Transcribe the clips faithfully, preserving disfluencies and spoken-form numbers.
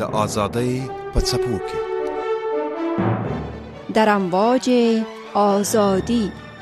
آزادۍ په څپو کې در امواج آزادی.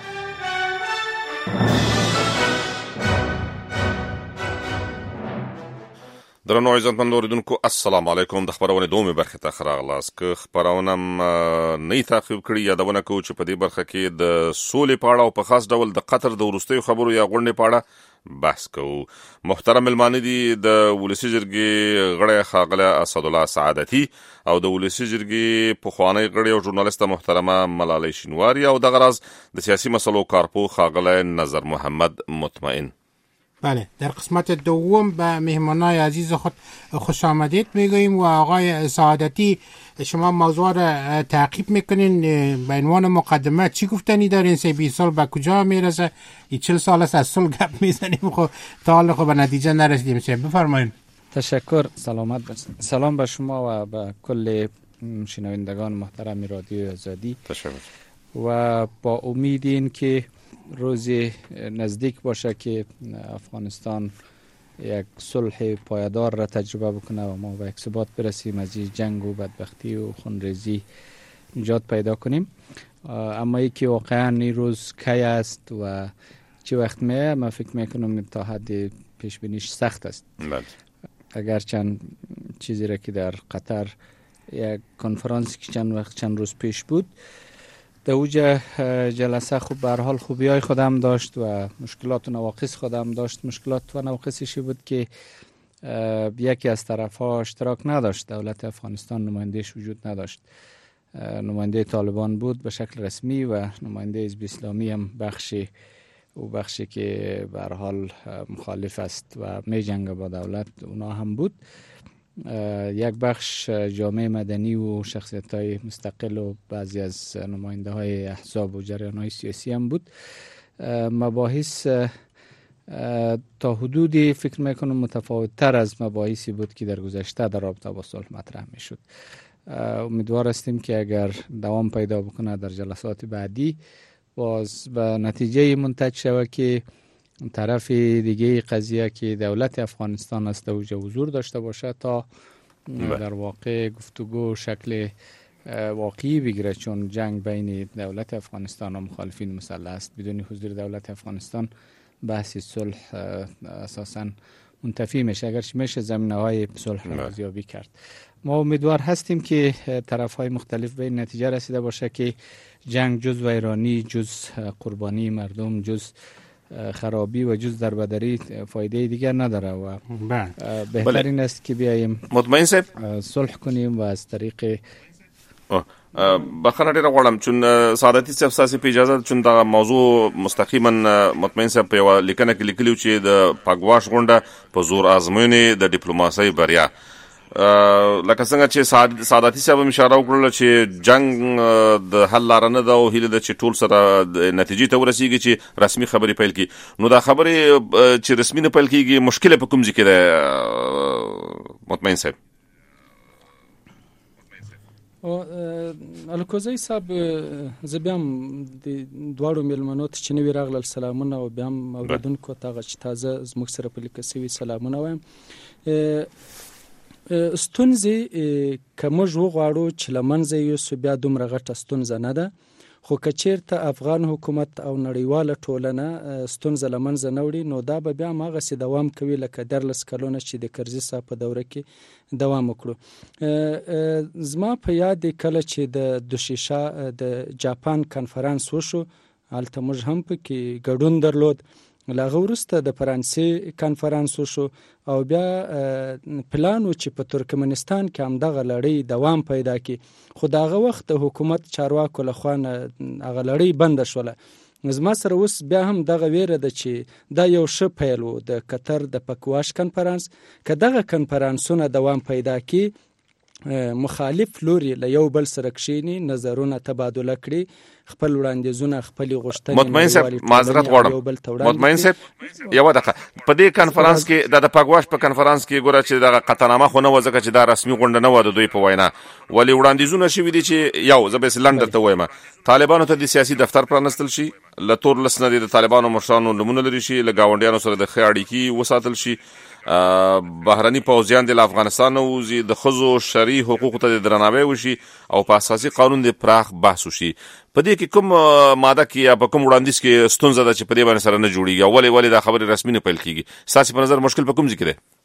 درنو عزتمندو اوریدونکو السلام علیکم. د خبرونې دومره برخه ته راغلاست که خبرونه نه تعقیب کړی یادونه کوو چې په دې برخه کې د سولې په اړه او په خاص ډول د قطر د وروستیو خبرو یا غونډې په اړه بحث کوو. محترم ملمانه دي د ولسی جرګې غړی ښاغلی اسدالله سعادتي او د ولسی جرګې پخوانی غړی او ژورنالیسټه محترمه ملالۍ شینواري او دغه راز د سیاسي مسلو کارپو ښاغلی نظر محمد مطمئن. بله، در قسمت دوم به مهمانای عزیز خود خوش آمدید میگوییم و آقای سعادتی شما موضوع را تعقیب میکنین. به عنوان مقدمه چی گفتنی دارین؟ سه بیست سال به کجا میرسه؟ ای چل سال است از صلح گپ میزنیم خب تا حالا خب به نتیجه نرسیدیم. سه بفرمایید. تشکر. سلامت باشید. سلام به شما و به کل شنوندگان محترم رادیو آزادی. تشکر. و با امید این که روزی نزدیک باشه که افغانستان یک صلح پایدار را تجربه بکنه و ما به یک ثبات برسیم، از این جنگ و بدبختی و خونریزی نجات پیدا کنیم. اما ای که واقعا این روز کی است و چه وقت میه، من فکر میکنم تا حد پیش بینیش سخت است. اگر چند چیزی را که در قطر یک کنفرانسی که چند وقت چند روز پیش بود در اوج جلسه خوب به هر حال خوبیای خودم داشت و مشکلات و نواقص خودم داشت. مشکلات و نواقصش بود که یکی از طرف‌ها اشتراک نداشت. دولت افغانستان نمایندهش وجود نداشت. نماینده طالبان بود به شکل رسمی و نماینده حزب اسلامی هم بخشی او بخشی که به هر حال مخالف است و می‌جنگه با دولت اونا هم بود. یک بخش جامعه مدنی و شخصیت‌های مستقل و بعضی از نماینده‌های احزاب و جریان‌های سیاسی هم بود. مباحث تا حدودی فکر می‌کنم متفاوت‌تر از مباحثی بود که در گذشته در رابطه با صلح مطرح می‌شد. امیدوار هستیم که اگر دوام پیدا بکنه در جلسات بعدی باز به نتیجه منتج شود که طرف دیگه قضیه که دولت افغانستان است اوج حضور داشته باشه تا در واقع گفتگو شکل واقعی بگیره، چون جنگ بین دولت افغانستان و مخالفین مسلح است. بدون حضور دولت افغانستان بحث صلح اساساً منتفی میشه، اگرچه میشه زمینه‌های صلح را بازیابی کرد. ما امیدوار هستیم که طرف‌های مختلف به این نتیجه رسیده باشه که جنگ جز ویرانی، جز قربانی مردم، جز خرابی و جز دربدری فایده دیگر نداره و بهترین است که بیاییم مطمئن صاحب صلح کنیم و از طریق بخنه ډیره غواړم چون سعادتي صاحب ساسي په اجازه چون دا موضوع مستقیما مطمئن صاحب په لیکنه کې لیکلی چې د پاګواش غونډه په زور آزموینې د ډیپلوماسۍ بریا لکه څنګه چې سعادتي صاحب هم اشاره وکړله چې جنگ د حل لاره نه ده او هیله ده چې ټول سره نتیجې ته ورسیږي چې رسمي خبرې پیل کړي. نو دا خبرې چې رسمي نه پیل کېږي مشکل په کوم ځای کې ده مطمئن صاحب؟ الکوزی صاحب زه بیا هم د دواړو مېلمنو ته چې نوي راغلل سلامونه او بیا هم اورېدونکو ته هغه چې تازه زموږ سره په لیکه سوي سلامونه وایم. ستونزې که موږ وغواړو چې له منځه یوسو بیا دومره غټه ستونزه نه ده، خو که چېرته افغان حکومت او نړیواله ټولنه ستونزه له منځه نه وړي نو دا به بیا هماغسې دوام کوي لکه دیارلس کلونه چې د کرزي صاحب په دوره کې دوام وکړو. زما په یاد دی کله چې د دوشیشه د جاپان کنفرانس وشو، هلته موږ هم پکې ګډون درلود. له هغه وروسته د فرانسې کنفرانس وشو او بیا پلان و چې په ترکمنستان کې همدغه لړۍ دوام پیدا کړي، خو د هغه وخت د حکومت چارواکو له خوا نه هغه لړۍ بنده شوله. زما سره اوس بیا هم دغه ویره ده چې دا یو ښه پیل و د قطر د پکواش کنفرانس. که دغه کنفرانسونه دوام پیدا کړي، مخالف لوري له یو بل سره کښیني، نظرونه تبادله کړي، خپل وړاندیزونه خپل غوښتنې مطمئن صاحب معذرت غواړم مطمئن صاحب یو دقیقه په دې کنفرانس کې د پاګواش په کنفرانس کې ګوره چې د قطعنامه خو نه و ځکه چې دا رسمي غونډه نه و د دوی په وینا، ولې وړاندیزونه شوي دي چې یو زه به لنډ درته وایم طالبانو ته د سیاسي دفتر پرانستل شي، له تور لس نه د طالبانو مشرانو نومونه لري شي، له ګاونډیانو سره د ښه اړیکې وساتل شي، بهرني پوځیان د افغانستان وزي د خزو شرعي حقوقو ته درناوی وشي او په اساسي قانون د پراخ بحث وشي. په دې کې کوم ماده کې یا په کوم وړاندیز کې ستونزه ده چې په دې باندې سره نه جوړیږي، ولې ولې دا خبره رسمي نه پیل کیږي؟ ستاسو په نظر مشکل په کوم ځای کې دی؟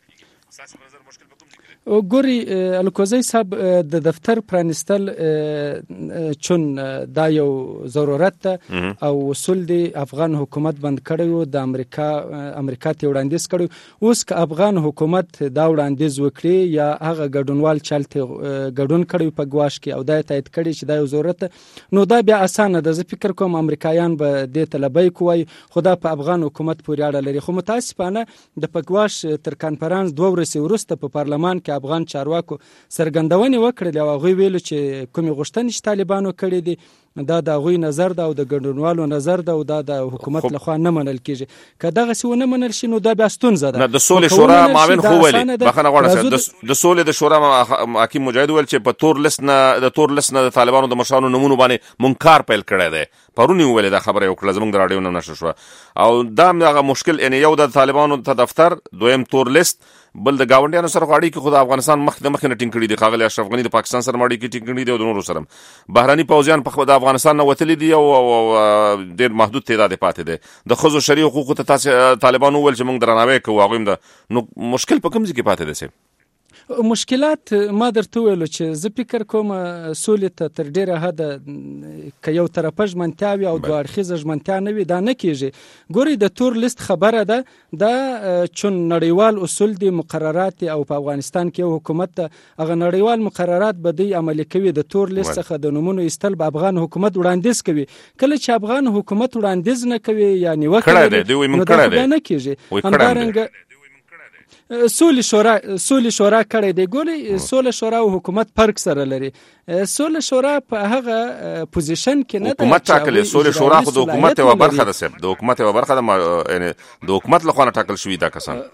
ګوري الکوزی صاحب د دفتر پرانستل چون دا یو ضرورت ده او اصول دی افغان حکومت بند کړی د امریکا امریکا ته وړاندیز کړی. اوس که افغان حکومت دا وړاندیز وکړي یا هغه ګډونوال چلته ګډون کړی په ګواش کې او دا تایید کړي چې دا یو ضرورت، نو دا بیا اسانه ده. زه فکر کوم امریکایان به دې طلبي کوي، خدا په افغان حکومت پورې اړه لري. خو متاسفانه د پګواش تر کانفرنس دوه ورځې وروسته په پارلمان کې افغان چارواکو سرګندونې وکړې او هغوی ویلو چې کومې غوښتنې چې طالبانو کړې دي دا د هغوی نظر ده او د ګډونوالو نظر ده او دا د حکومت لخوا نه منل کیږي. که دغسې ونه منل شي نو دا بیا ستونزه ده. د سولې شورا معاون خو ویلي بخښنه غواړم د سولې د شورا حکیم مجاهد ویل چې په تور لیست نه د تور لیست نه د طالبانو د مشرانو نمونه باندې منکار پیل کړی دی. پرونی ویل دا خبره وکړه زموږ د راډیو نه نشو شو او دا هغه مشکل یعنی یو د طالبانو ته دفتر، دویم تور لیست، بل د گاونډیانو سره غاړي کې خود افغانستان مخ د مخ نه ټینګ کړي دي. خاغلی اشرف غنی د پاکستان سره ماړي کې ټینګ کړي دي او د نورو سره بهراني پوځیان په خود افغانستان نه وتلي دي او ډېر محدود تعداد پاتې دي. د خزو شرعي حقوقو ته تاسو طالبانو ول چې موږ درناوی کوو، هغه هم نو مشکل په کوم ځای کې پاتې دي؟ مشکلات ما درته ویلو چې زه فکر کوم سولې ته تر ډیره حده که یو طرفه ژمنتیا وي او دوه اړخیزه ژمنتیا نه وي دا نه کیږي. ګورئ د تور لیست خبره ده دا چون نړیوال اصول دي، مقررات او په افغانستان کې یو حکومت ده، هغه نړیوال مقررات به دوی عملي کوي. د تور لیست څخه د نومونو ایستل به افغان حکومت وړاندیز کوي. کله چې افغان حکومت وړاندیز نه کوي یا نیوکه کوي نو دا نه کیږي. همدارنګه سولې شورا سولې شورا کړی دی. ګورئ سولې شورا او حکومت فرق سره لري. سولې شورا په هغه پوزیشن کې نه ده حکومت ټاکلې. سولې شورا خو د حکومت یوه برخه ده صاحب، د حکومت یوه برخه ده، یعنی د حکومت لخوا نه ټاکل شوي دا کسان.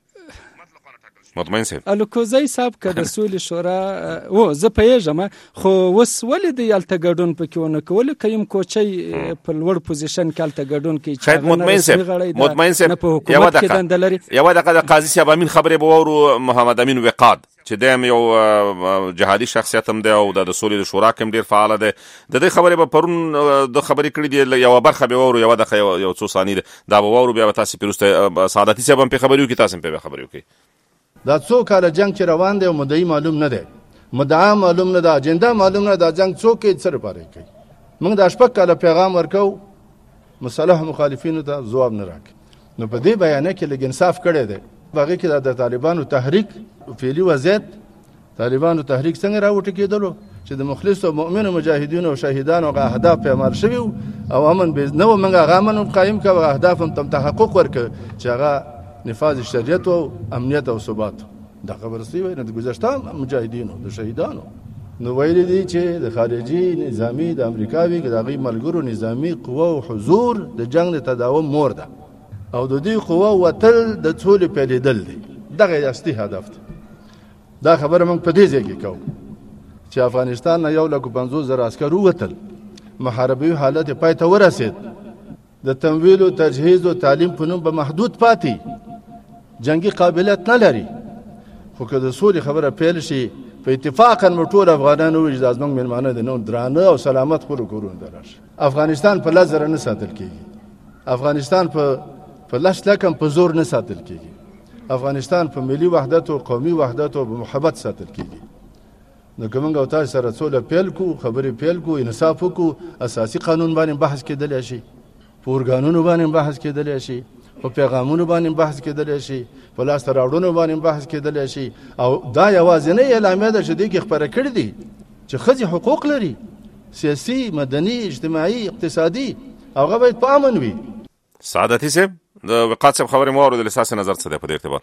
مطمئن صاحب الکوزی صاحب که د سولې شورا او زه پوهېږم خو اوس ولې د هلته ګډون پکې ونه کولو که یم کوچی په لوړ پوزیشن کې هلته ګډون کوي چې هغه نه رسمي غړی ده نه په حکومت کې دنده لري. یوه دقیقه د قاضي صاحب امین خبرې به واورو. محمد امین وقاد چې دی هم یو جهادي شخصیت هم دی او د سولې د شورا کې هم ډېر فعاله دی. د دې خبرې به پرون د خبرې کړي دي، یوه برخه به واورو، یوه دقیقه یو څو ثانیې ده دا به واورو، بیا به تاسې پرې وروسته سعادتي صاحب هم پرې خبرې وکړي، تاسې هم پرې خبرې وکړئ. دا څو کاله جنگ چې روان دی او مدعي معلوم نه دی، مدعا معلوم نه ده، اجنډا معلوم نه ده، دا جنگ څوک یې څه لپاره کوي. موږ دا شپږ کاله پیغام ورکوو مصالح مخالفینو ته ځواب نه راکوي. نو په دې بیانیه کې لږ انصاف کړی دی. په هغې کې د طالبانو تحریک فعلي وضعیت، طالبانو تحریک څنګه راوټوکېدلو چې د مخلص او مؤمنو مجاهدینو او شهیدانو هغه اهداف پیمار شوي او امن به نه و، موږ هغه امن قایم کړو، اهداف هم تحقق ورکړ چې هغه نفاذ شریعت او امنیت او ثبات. دا خبره سی وای نه د گذشته مجاهدینو د شهیدانو نو ویل دي چې د خارجي نظامی د امریکاوي د هغې ملګرو نظامی قوه او حضور د جنگ د تداوم مور ده او د دې قوه وتل د سولې پیلېدل دی. دغه اصلي هدف دی. دا خبره موږ په دې ځای کې کوو چې افغانستان نه یو لک پنځوس زره عسکر ووتل، محاربوي حالت یې پای ته ورسېد، د تمویل او تجهیز او تعلیم په نوم به محدود پاتې، جنگي قابلیت نه لري. خو که د سولې خبره پیل شي په اتفاقا مو ټول افغانان ووایي چې دا زموږ مېلمانه دي، نو درانه او سلامت خپلو کورونو ته راشي. افغانستان په لس زره نه ساتل کېږي، افغانستان په په لس لکم په زور نه ساتل کېږي، افغانستان په ملي وحدت او قومي وحدت او محبت ساتل کېږي. نو که موږ او تاسو سره سوله پیل کړو، خبرې پیل کړو، انصاف وکړو، اساسي قانون باندې بحث کېدلی شي، په ارګانونو باندې بحث کېدلی شي، په پیغامونو باندې بحث کېدلی شي، په لاسته راوړنو باندې بحث کېدلی شي. او دا یوازینۍ اعلامیه ده چې دوی کې خپره کړي دي چې ښځې حقوق لري، سیاسي، مدني، اجتماعي، اقتصادي، هغه باید په امن وي. سعادتي صاحب د وقاد صاحب خبرې مو واورېدلې، ستاسې نظر څه دی په دې ارتباط؟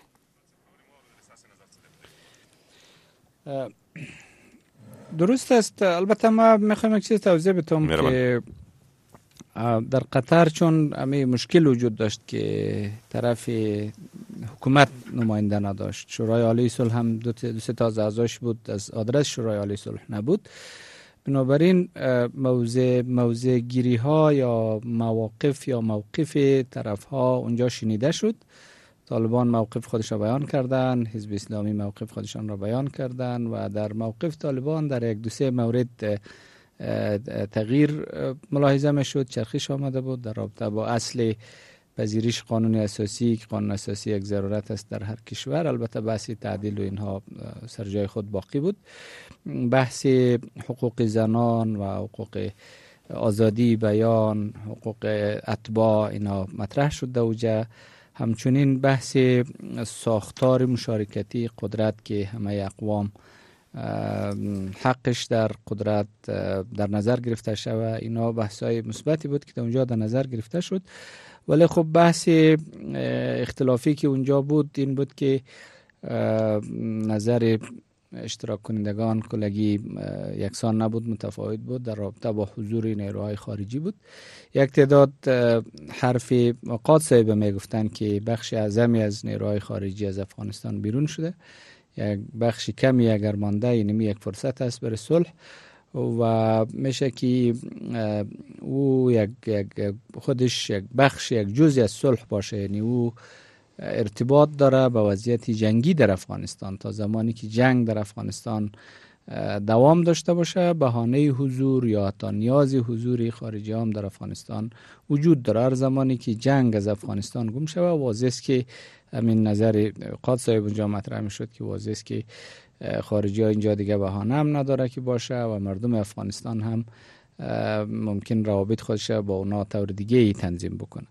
درست است. البته ما میخوام یک چیز توضیح بدم که در قطر چون همه مشکل وجود داشت که طرف حکومت نماینده نداشت، شورای عالی صلح هم دو سه تا از اعضاش بود، از آدرس شورای عالی صلح نبود، بنابراین موضع موضع گیری ها یا مواقف یا موقف طرف ها اونجا شنیده شد طالبان موقف خودش را بیان کردن، حزب اسلامی موقف خودشان را بیان کردن و در موقف طالبان در یک دو سه مورد تغییر ملاحظه می شد، چرخش آمده بود در رابطه با اصل پذیرش قانون اساسی که قانون اساسی یک ضرورت است در هر کشور. البته بحث تعدیل و اینها سر جای خود باقی بود. بحث حقوق زنان و حقوق آزادی بیان، حقوق اتباع اینا مطرح شد در اوجه. همچنین بحث ساختار مشارکتی قدرت که همه اقوام حقش در قدرت در نظر گرفته شود، اینا بحث‌های مثبتی بود که در اونجا در نظر گرفته شد. ولی خب بحث اختلافی که اونجا بود این بود که نظر اشتراک کنندگان کلگی یکسان نبود، متفاوت بود در رابطه با حضور نیروهای خارجی بود. یک تعداد حرف قاد صاحب میگفتن که بخش اعظمی از نیروهای خارجی از افغانستان بیرون شده، یک بخش کمی اگر مانده، اینمی یک فرصت است برای صلح و میشه که او یک, یک خودش یک بخش یک جزئی از صلح باشه. یعنی او ارتباط داره با وضعیت جنگی در افغانستان. تا زمانی که جنگ در افغانستان دوام داشته باشه، بهانه حضور یا حتی نیاز حضور خارجی هم در افغانستان وجود داره. هر زمانی که جنگ از افغانستان گم شود، واضح است که همین نظر قاد صاحب اونجا مطرح میشد که واضح است که خارجی ها اینجا دیگه بهانه هم نداره که باشه و مردم افغانستان هم ممکن روابط خودش با اونا طور دیگه ای تنظیم بکنه.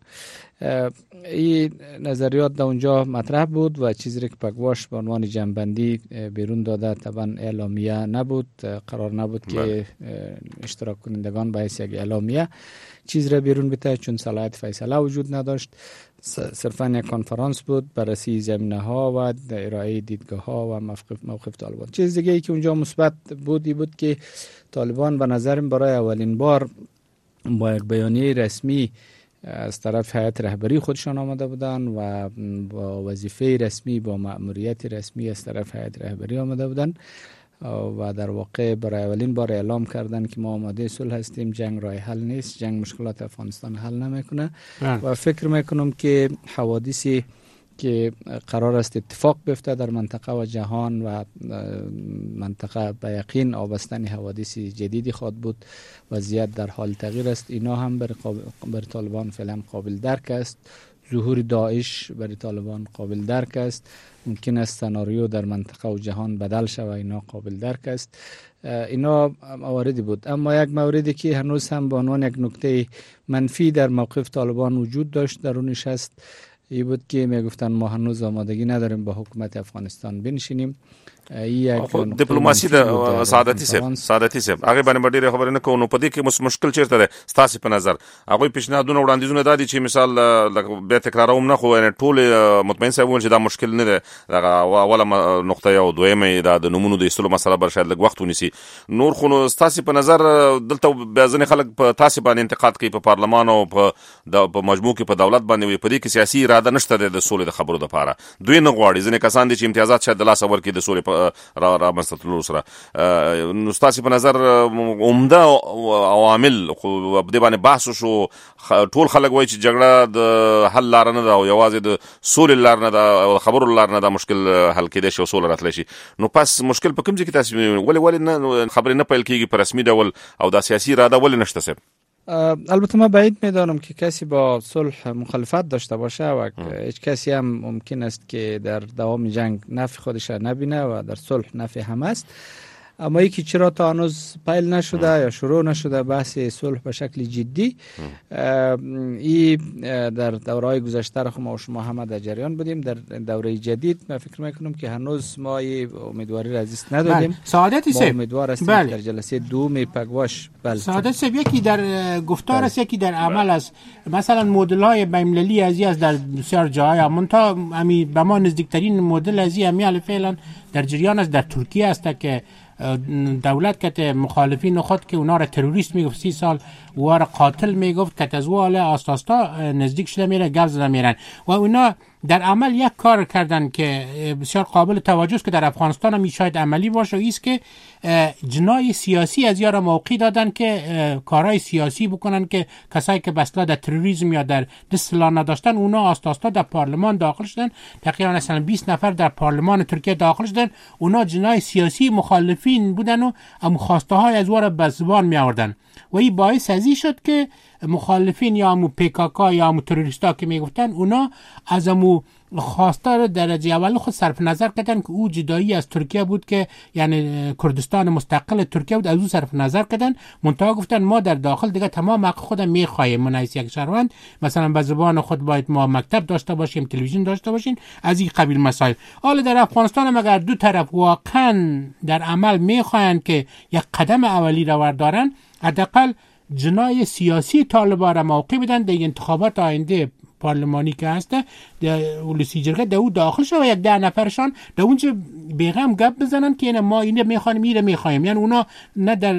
این نظریات در اونجا مطرح بود و چیزی که پگواش به عنوان جنبندی بیرون داده طبعا اعلامیه نبود. قرار نبود که اشتراک کنندگان به حیث یک اعلامیه چیز را بیرون بده، چون صلاحیت فیصله وجود نداشت. صرفا یک کنفرانس بود بررسی زمینه ها و ارائه دیدگاه ها و موقف موقف طالبان. چیز دیگه ای که اونجا مثبت بودی بود که طالبان به نظرم برای اولین بار با یک بیانیه رسمی از طرف هیئت رهبری خودشان آمده بودن و با وظیفه رسمی، با مأموریت رسمی از طرف هیئت رهبری آمده بودن و در واقع برای اولین بار اعلام کردن که ما آماده صلح هستیم، جنگ راه حل نیست، جنگ مشکلات افغانستان حل نمیکنه و فکر میکنم که حوادثی که قرار است اتفاق بیفته در منطقه و جهان و منطقه به یقین آبستن حوادث جدیدی خواهد بود. وضعیت در حال تغییر است. اینا هم بر, بر طالبان فعلا قابل درک است. ظهور داعش برای طالبان قابل درک است. ممکن است سناریو در منطقه و جهان بدل شود، اینا قابل درک است. اینا مواردی بود. اما یک موردی که هنوز هم به عنوان یک نکته منفی در موقف طالبان وجود داشت درونش است، ای بود که میگفتن ما هنوز آمادگی نداریم با حکومت افغانستان بنشینیم. دیپلماسي د سعادتي صاحب سعادتي صاحب هغه باندې ډیره خبره نه کوو. په دې کې مشکل چیرته ده ستاسو په نظر؟ هغه پیشنهادونه وړاندیزونه دادي چې مثال به تکراروم نه خو ټول مطمئن صاحب چې دا مشکل نه ده. دا اوله نقطه یو دویمه دا د نمونو د ایستلو مسله بر شاید لږ وخت ونیسي. نور خو ستاسو په نظر دلته بعضنه خلک په تاسو باندې انتقاد کوي په پارلمان او په د مجموع کې په دولت باندې په دې کې سیاسي اراده نشته د سولې د خبرو لپاره. دوی نه غواړي ځنه کسان دي چې امتیازات شاید د لاس اور کې د سولې را را مستطلو سره. نو ستاسو په نظر عمده عوامل خو په دې باندې بحث شو، ټول خلک وایي چې جګړه د حل لار نه ده او یوازې د سولې لار نه ده او خبرو لار نه ده مشکل حل کېدای شي او سوله راتلی شي. نو پس مشکل په کوم ځای کې تاسو ولې ولې نه خبرې نه پیل کېږي په رسمي ډول او د سیاسي اراده ولې نشته صاحب؟ البته ما بعید میدانم که کسی با صلح مخالفت داشته باشه و هیچ کسی هم ممکن است که در دوام جنگ نفع خودش نبینه و در صلح نفع هم است. اما یکی چرا تا هنوز پیل نشده یا شروع نشده بحث صلح به شکل جدی، این در دوره‌های گذشته را ما و شما همه در جریان بودیم. در دوره جدید من فکر میکنم که هنوز ما امیدواری را از دست ندادیم. سعادتی صاحب امیدوار هستیم بله. در جلسه دوم پگواش بله. سعادت صاحب یکی در گفتار است، یکی در عمل است. مثلا مدل‌های بین‌المللی ازی از در بسیار جاهای منتها امی به ما نزدیکترین مدل ازی امی فعلا در جریان است در ترکیه است که دولت که مخالفین خود که اونا را تروریست میگفت، سی سال اونا را قاتل میگفت که از والا آستاستا نزدیک شده میره گل زده میرن و اونا در عمل یک کار کردن که بسیار قابل توجه است که در افغانستان هم شاید عملی باشه، ایست که جنای سیاسی از یارا موقع دادن که کارهای سیاسی بکنن که کسایی که بسلا در تروریسم یا در اصطلاح نداشتن اونا آست آستا در پارلمان داخل شدن. تقریبا مثلا بیست نفر در پارلمان ترکیه داخل شدن، اونا جنای سیاسی مخالفین بودن و خواسته های از واره به زبان می آوردن و این باعث ازی شد که مخالفین یا امو پیکاکا یا امو تروریستا که میگفتن اونا از امو خواستار درجه اول خود صرف نظر کردن که او جدایی از ترکیه بود، که یعنی کردستان مستقل ترکیه بود، از او صرف نظر کردن. منتها گفتن ما در داخل دیگه تمام حق خود میخوایم، منایس یک شهروند مثلا به زبان خود باید ما مکتب داشته باشیم، تلویزیون داشته باشیم، از این قبیل مسائل. حالا در افغانستان هم اگر دو طرف واقعا در عمل میخواین که یک قدم اولی را وردارن، حداقل جنای سیاسی طالبان را موقع بدن در انتخابات آینده پارلمانی که هسته در ولسی جرگه در او داخل شد و یک ده نفرشان در اونجا بیغم گپ بزنن که اینه ما اینه میخوایم میره میخوایم، یعنی اونا نه در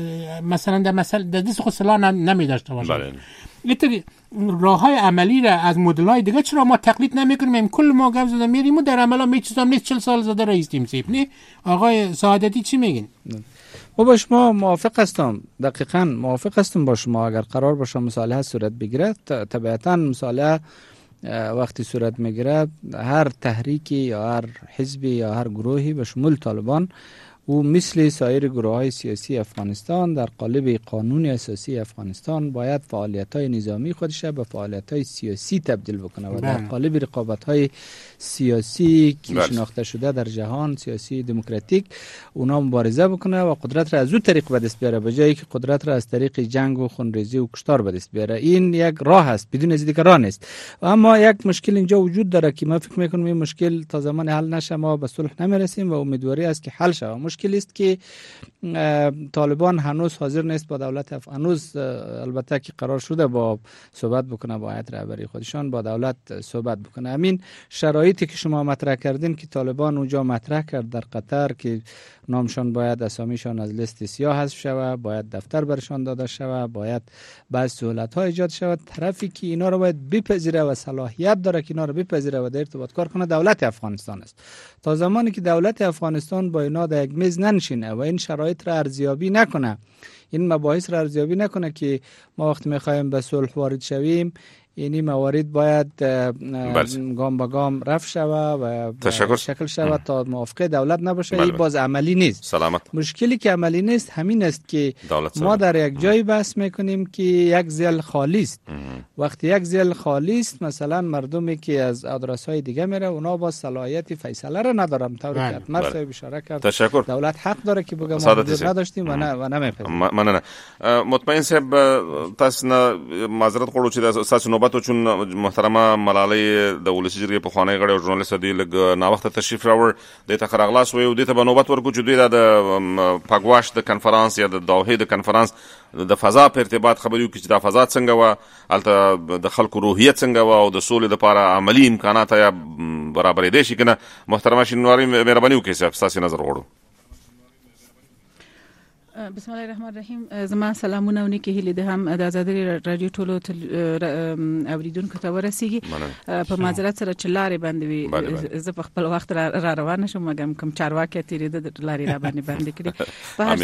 مثلا در مثلا در دست خود سلاح نمی داشته باشن. بله. اینطوری راه های عملی را از مدل های دیگه چرا ما تقلید نمی کنیم؟ کل ما گپ زدن میریم و در عمل می چیزام نیست. چهل سال زده رئیسیم سیب نه. آقای سعادتی چی میگین؟ و با شما موافق هستم، دقیقاً موافق هستم با شما. اگر قرار باشه مصالحه صورت بگیره، طبیعتاً مصالحه وقتی صورت میگیره هر تحریکی یا هر حزبی یا هر گروهی به شمول طالبان و مثل سایر گروه های سیاسی افغانستان در قالب قانون اساسی افغانستان باید فعالیت های نظامی خودش به فعالیت های سیاسی تبدیل بکنه و در قالب رقابت های سیاسی که شناخته شده در جهان سیاسی دموکراتیک اونا مبارزه بکنه و قدرت را از اون طریق به دست بیاره، به جایی که قدرت را از طریق جنگ و خونریزی و کشتار به دست بیاره. این یک راه است، بدون از دیگه راه نیست. اما یک مشکل اینجا وجود داره که ما فکر میکنم این مشکل تا زمان حل نشه ما به صلح نمیرسیم و امیدواری است که حل شه. مشکل است که طالبان هنوز حاضر نیست با دولت اف... هنوز البته که قرار شده با صحبت بکنه با هیئت رهبری خودشان با دولت صحبت بکنه. همین شرایطی که شما مطرح کردین که طالبان اونجا مطرح کرد در قطر که نامشان باید اسامیشان از لیست سیاه حذف شود، باید دفتر برشان داده شود، باید بعض سهولت‌ها ایجاد شود، طرفی که اینا رو باید بپذیره و صلاحیت داره که اینا رو بپذیره و در ارتباط کار کنه دولت افغانستان است. تا زمانی که دولت افغانستان با اینا در یک میز ننشینه و این شرایط را ارزیابی نکنه، این مباحث را ارزیابی نکنه که ما وقتی می‌خوایم به صلح وارد شویم اینی موارد باید گام به گام رفع شود و شکل شود تا موافقه دولت نباشه، این باز عملی نیست. سلامت. مشکلی که عملی نیست همین است که ما در یک جایی بحث میکنیم که یک ذیل خالی است. وقتی یک ذیل خالی است، مثلا مردمی که از آدرس‌های دیگه میره اونا با صلاحیت فیصله را ندارن، طوری که اتمر صاحب اشاره کرد. تشکر. دولت حق داره که بگه ما نداشتیم و نه و نمیپذیریم. مننه. مطمئن صاحب تاسو نه معذرت غواړو چې تاسو نوبت چون محترمه ملالۍ د ولسی جرګې په خوانی غړي او ژورنالیست دی لګ نا وخت تشریف راوړ د ته خراغلاس وي او د ته بنوبت ورکو چې دوی د پاګواش د کنفرانس یا د دوحې د کنفرانس د فضا په ارتباط خبرې وکړي چې د فضا څنګه و الته د خلکو روحیت څنګه و او د سولې لپاره عملی امکانات یا برابرې دي شي کنه. محترمه شینواری مهرباني وکړئ صاحب تاسو نظر غواړو. بسم الله الرحمن الرحیم. زما سلامونه او نیکی هیله ده هم د ازادي رادیو ټولو اوریدونکو ته ورسیږي. په معذرت سره چې لارې باندې وي زه په خپل وخت را روانه شوم مګم کوم چارواکي تیرې د لارې را باندې باندې کړی. په هر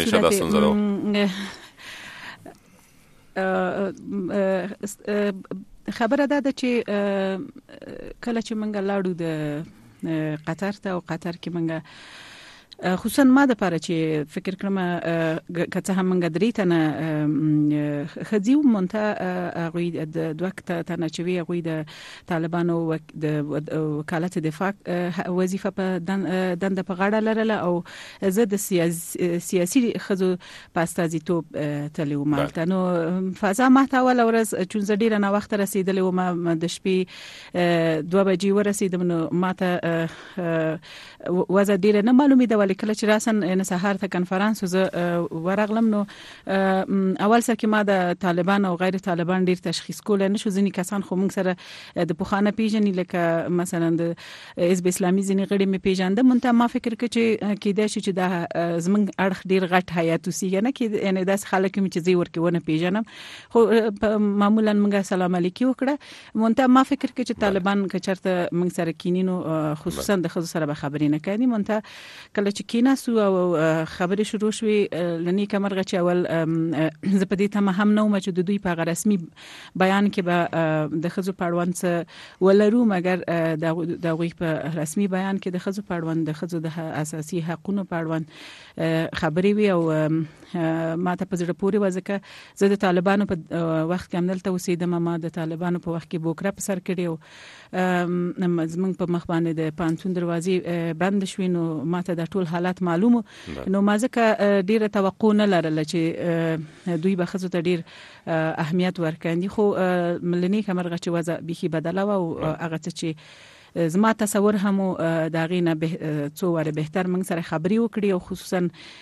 صورت خبره ده چې کله چې منګه لاړو د قطر ته او قطر کې منګه خصوصا ما د پاره چې فکر کړم کته هم منګ درې تنه خدیو مونته غوی د دوه تنه چې وی غوی د طالبانو د وکالت دفاع وظیفه په دنده په غاړه لرله او زه د سیاسي خزو پاستازیتوب تلو مالته نو فضا ما ته ول ورځ چون زه ډیره نه وخت رسیدلې و ما د شپې دوه بجې ورسیدم نو ما ته وزه ډیره نه معلومه ده ولی کله چې راسن ان سهار ته کنفرانس زه ورغلم نو اول سر کې ما د طالبان او غیر طالبان ډیر تشخیص کول نه شو. ځینې کسان خو موږ سره د پوخانه پیژنې لکه مثلا د حزب اسلامي ځینې غړي مې پیژانده. مونته ما فکر کې چې کېدای شي چې د زمنګ اړخ ډیر غټ حیات وسیږي نه کې یعنی داس خلک چې زی ورکونه پیژنم خو معمولا موږ سلام علیکم وکړه. مونته ما فکر کې چې طالبان که چرته موږ سره کینینو خصوصا د خزو سره به خبرې نه کوي. مونته کله چې کیناسو او خبرې شروع شوې لنی کمرغه چې اول زه په دې ته هم نو چې د دوی په رسمي بیان کې به د خزو پړوند څخه ولرو مګر د غوی په رسمي بیان کې د خزو پړوند د خزو د اساسي حقوقو پړوند خبرې وي او ما ته په زړه پورې وځکه زه د طالبانو په وخت کې عملته اوسېدم. ما د طالبانو په وخت کې بوکره په سر کړی او زمونږ په مخ باندې د پانتون دروازې بند شوې نو ما ته د ټول حالات معلومو. نو ما ځکه ډیره توقع نه لرله چې دوی به خزو ته ډیر اهمیت ورکړي. خو ملنی کمرغه چې وضع بيخي بدله او هغه چې زما تصور هم دا غینه به څو واره بهتر موږ سره خبري وکړي او خصوصا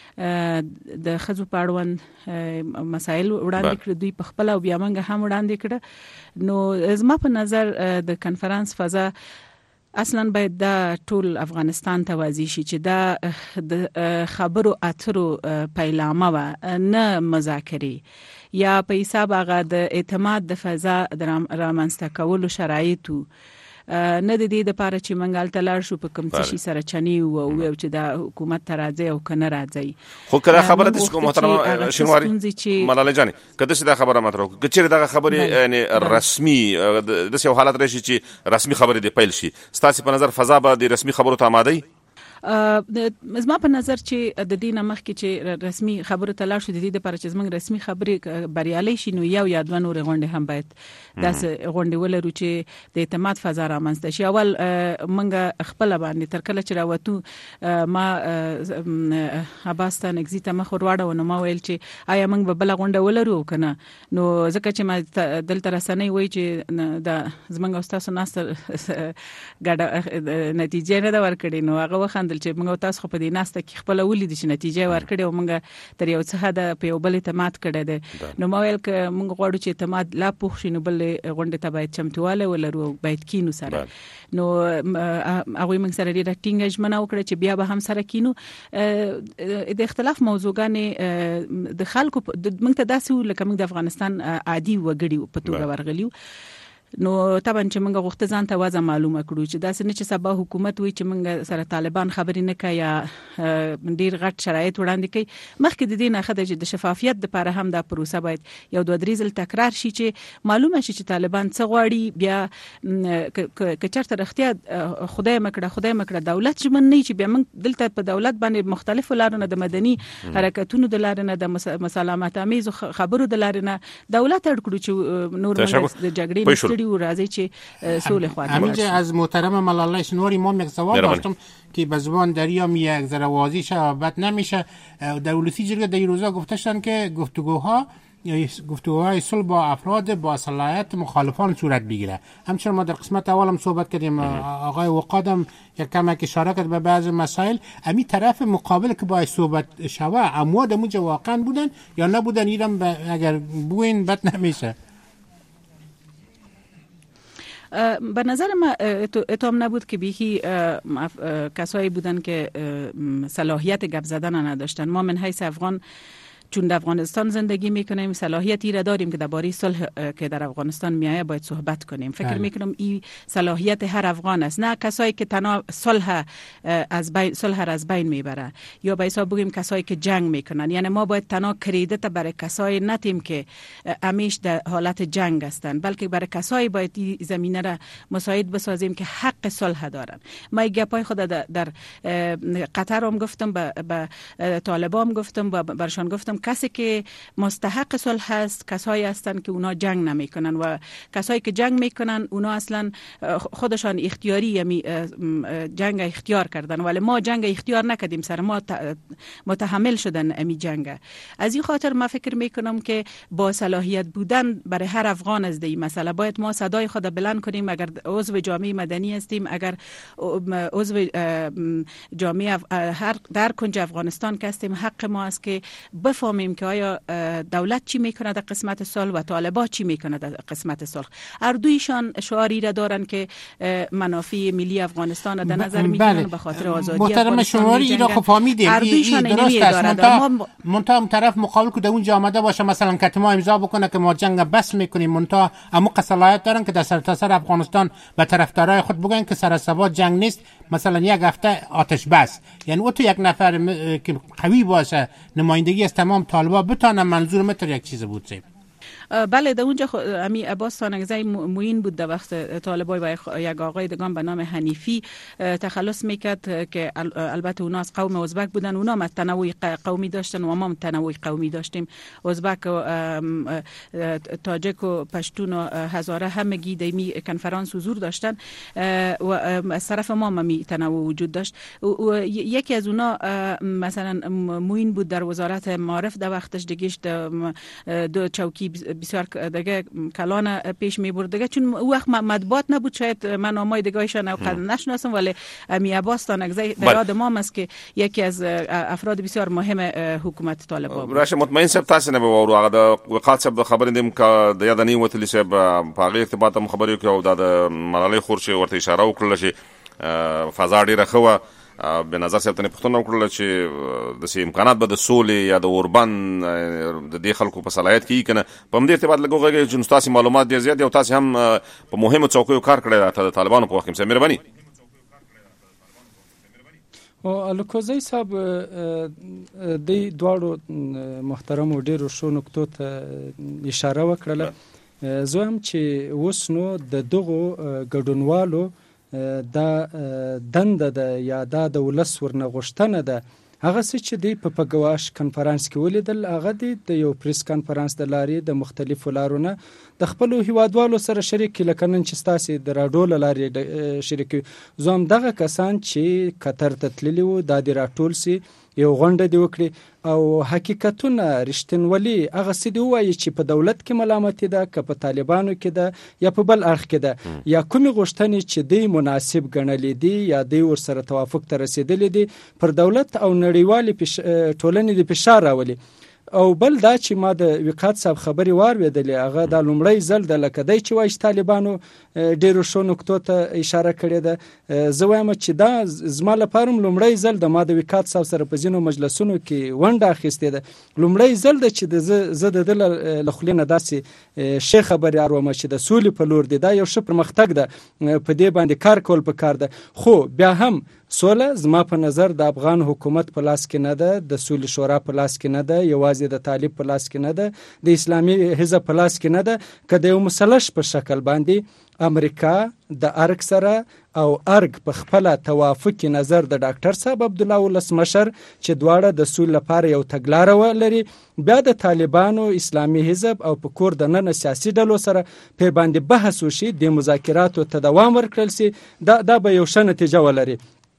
د خزو پاړوند مسایل وړاندې کړ دوی په خپل او بیا موږ هم وړاندې کړ. نو زما په نظر د کنفرانس فضا اصلا باید دا ټول افغانستان ته واضح شي چې دا د خبرو اترو پیلامه و نه مذاکره یا په حساب هغه د اعتماد د فضا د رامنځته کولو شرایطو نه د دې لپاره چې منګال تلار شو په کوم څه سره چني او او چې د حکومت ته راځي او کنه راځي. خو کله خبره د کوم محترم شینواری ملاله جاني کده چې دا خبره مطرح کچې دا خبره یعنی رسمي د څه حالت راشي چې رسمي خبره دی پیل شي ستاسو په نظر فضا به د رسمي خبرو ته آماده زما په نظر چې د دې نمخ کې چې رسمي خبرو ته لاړ شو د دې لپاره چې زموږ رسمي خبرې بریالي شي نو یو یا دوه نور غونډې هم باید داسې غونډې ولرو چې د اعتماد فضا رامنځته شي. اول موږ خپل باندې تر کله چې راوتو ما عباس ته نګزي ته مخ ورواړو نو ما ویل چې آیا موږ به بل غونډه ولرو کنه نو ځکه چې ما دلته رسنۍ وای چې د زموږ استاد ناصر ګډه نتیجه نه دا ورکړي نو هغه وخت چې موږ تاسو خو په دې ناسته کې خپل ولید چې نتیجه ورکړي او موږ تر یو څه حد په یو بل اعتماد کړی دی. نو ما ویل ک موږ غواړو چې اعتماد لا پوښ شي نو بل غونډه ته باید چمتواله ولرو باید کینو سره. نو هغه موږ سره ډیره ټینګ ژمنه وکړه چې بیا به هم سره کینو. د اختلاف موضوعګانې د خلکو موږ ته داسې لکه موږ د افغانستان عادي وګړي په توګه ورغلیو نو طبعا چې موږ غوښته ځان ته وځه معلومه کړو چې دا څنګه چې سبا حکومت وي چې موږ سره طالبان خبرې نه کوي یا ډیر غټ شرایط وړاندې کوي. مخکې د دې نه خدای چې د شفافیت لپاره هم دا پروسه باید یو دوه درې ځل تکرار شي چې معلومه شي چې طالبان څه غواړي. بیا که چېرته رښتیا خدای مکړه خدای مکړه دولت ژمن نه چې بیا موږ دلته په دولت باندې مختلفو لارو نه د مدني حرکتونو د لارو نه د مسالمت آمیز خبرو د لارو نه دولت اړ کړو چې نور د جګړې و راځي چې سوله خواهد همینجا از محترم ملاله شینواری ما یک سوال داشتم که به زبان دریام یک ذره واضح شبت نمیشه. دولتی جرگه در این روزا گفتشتن که گفتگوها گفتگوهای صلح با افراد با صلاحیت مخالفان صورت بگیره. همچنین ما در قسمت اول هم صحبت کردیم آقای وقادم یک کمک اشاره کرد به بعض مسائل. امی طرف مقابل که باید صحبت شوه امواد اونجا واقعا بودن یا نبودن ایران اگر بوین بد نمیشه. به نظر ما اتهام نبود که بیخی کسایی بودن که صلاحیت گپ زدن نداشتن. ما من حیث افغان چون در افغانستان زندگی میکنیم صلاحیتی را داریم که درباره صلح که در افغانستان میایه باید صحبت کنیم. فکر میکنم این صلاحیت هر افغان است، نه کسایی که تنها صلح از بین صلح را از بین میبره یا به حساب بگیم کسایی که جنگ میکنن. یعنی ما باید تنها کریدت برای کسایی نتیم که همیشه در حالت جنگ هستند، بلکه برای کسایی باید این زمینه را مساعد بسازیم که حق صلح دارن. ما گپای خود در قطر هم گفتم، به طالبان گفتم، برشان گفتم کسی که مستحق صلح هست کسایی هستند که اونا جنگ نمیکنن و کسایی که جنگ میکنن اونا اصلا خودشان اختیاری یعنی جنگ اختیار کردن، ولی ما جنگ اختیار نکردیم، سر ما متحمل شدن امی جنگ. از این خاطر ما فکر میکنم که با صلاحیت بودن برای هر افغان از این مسئله باید ما صدای خود بلند کنیم. اگر عضو جامعه مدنی هستیم، اگر عضو جامعه هر در کنج افغانستان که هستیم، حق ما است که بفهمیم که آیا دولت چی میکنه در قسمت صلح و طالبان چی میکنه در قسمت صلح. هر دویشان شعاری را دارن که منافع ملی افغانستان را در نظر میگیرن به خاطر آزادی محترم شماری اینا خب فهمیدیم این درست است. منتها هم طرف مقابل که در اونجا آمده باشه مثلا که ما امضا بکنه که ما جنگ بس میکنیم، منتها اما صلاحیت دارن که در سرتاسر افغانستان به طرفدارای خود بگن که سر سواد جنگ نیست، مثلا یک هفته آتش بس. یعنی او تو یک نفر م... که قوی باشه نمایندگی از تمام طالبان بتونه منظور متر یک چیز بود سیب. بله در اونجا امی عباس سانگزی موین بود در وقت طالبای و یک آقای دگان به نام حنیفی تخلص میکرد که البته اونا از قوم ازبک بودن، اونا هم تنوع قومی داشتن و ما هم تنوع قومی داشتیم. ازبک و تاجک و پشتون و هزاره همگی در می کنفرانس حضور داشتن و از طرف ما هم می تنوع وجود داشت. و یکی از اونا مثلا موین بود در وزارت معارف در وقتش دیگهش دو چوکی بسیار دیگه کلان پیش می برد دیگه، چون او وقت مطبوعات نبود، شاید من نامای دیگه‌ایشان او قد نشناسم، ولی امی عباس تانگزی در یاد ما است که یکی از افراد بسیار مهم حکومت طالبان بود. راشه مطمئن سب تاسو نه وورو هغه د وقات سب خبرې دیم ک د یادنی وتلی سب په هغه ارتباط هم خبرې کوي او د ملالۍ خورشي ورته اشاره وکړل شي فضا ډیره خو به نظر صاحب ته پښتون وکړل چې د سي امکانات به د سولې یا د اوربان د دې خلکو په صلاحیت کې کنه په دې ارتباط لګوږي چې تاسو معلومات ډیر زیات او تاسو هم په مهمه څوکیو کار کړی د طالبانو په وخت کې. مهرباني. او الکوزی صاحب د دواړو محترم ډیرو شو نقطو ته اشاره وکړه. زه هم چې اوس نو د دغو ګډونوالو دا دنده ده یا دا د ولس ورنه غوښتنه ده، هغه څه چې دی په پګواش کنفرانس کې ولیدل هغه دی د یو پریس کنفرانس د لارې د مختلفو لارونه د خپلو هیوادوالو سره شریک لکه نن چې ستاسې د راډیو له لارې شریک. زه هم دغه کسان چې قطر ته تللي وو دا دې راټول سي یو غونډه دی وکړي او حقیقتونه رښتینولي هغه څه دی ووایي چې په دولت کې ملامتي ده که په طالبانو کې ده یا په بل اړخ کې ده یا کومې غوښتنې چې دی مناسب ګڼلې دي یا دی ورسره توافق ته رسېدلی دي پر دولت او نړیوالې ټولنې د فشار راولي. او بل دا چې ما د وقات صاحب خبري وارویدلې هغه د لومړی ځل د لکه دی چې وایي طالبانو ډیرو شو نقطو ته اشاره کړې ده. زه وایم چې دا زما لپاره لومړی ځل د ما د وقات صاحب سره په ځینو مجلسونو کې ونډه اخیستې ده، لومړی ځل ده چې زه د ده له خولې نه داسې ښې خبرې ارومه چې د سولې په لور دی. دا یو ښه پرمختګ ده، په دې باندې کار کول پکار ده. خو بیا هم سوله زما په نظر د افغان حکومت په لاس کې نه ده، د سولې شورا په لاس کې نه ده، یوازې د طالب په لاس کې نه ده، د اسلامي حزب په لاس کې نه ده. که د یو مثلث په شکل باندې امریکا د ارګ سره او ارګ په خپل توافقي نظر د ډاکټر صاحب عبدالله ولسمشر چې دواړه د سولې لپاره یو تګلاره ولري، بیا د طالبانو اسلامي حزب او په کور د نن سیاسي ډلو سره په باندې بحث وشي، د مذاکراتو ته دوام ورکړل سي، دا دا به یو ښه نتیجه ولري.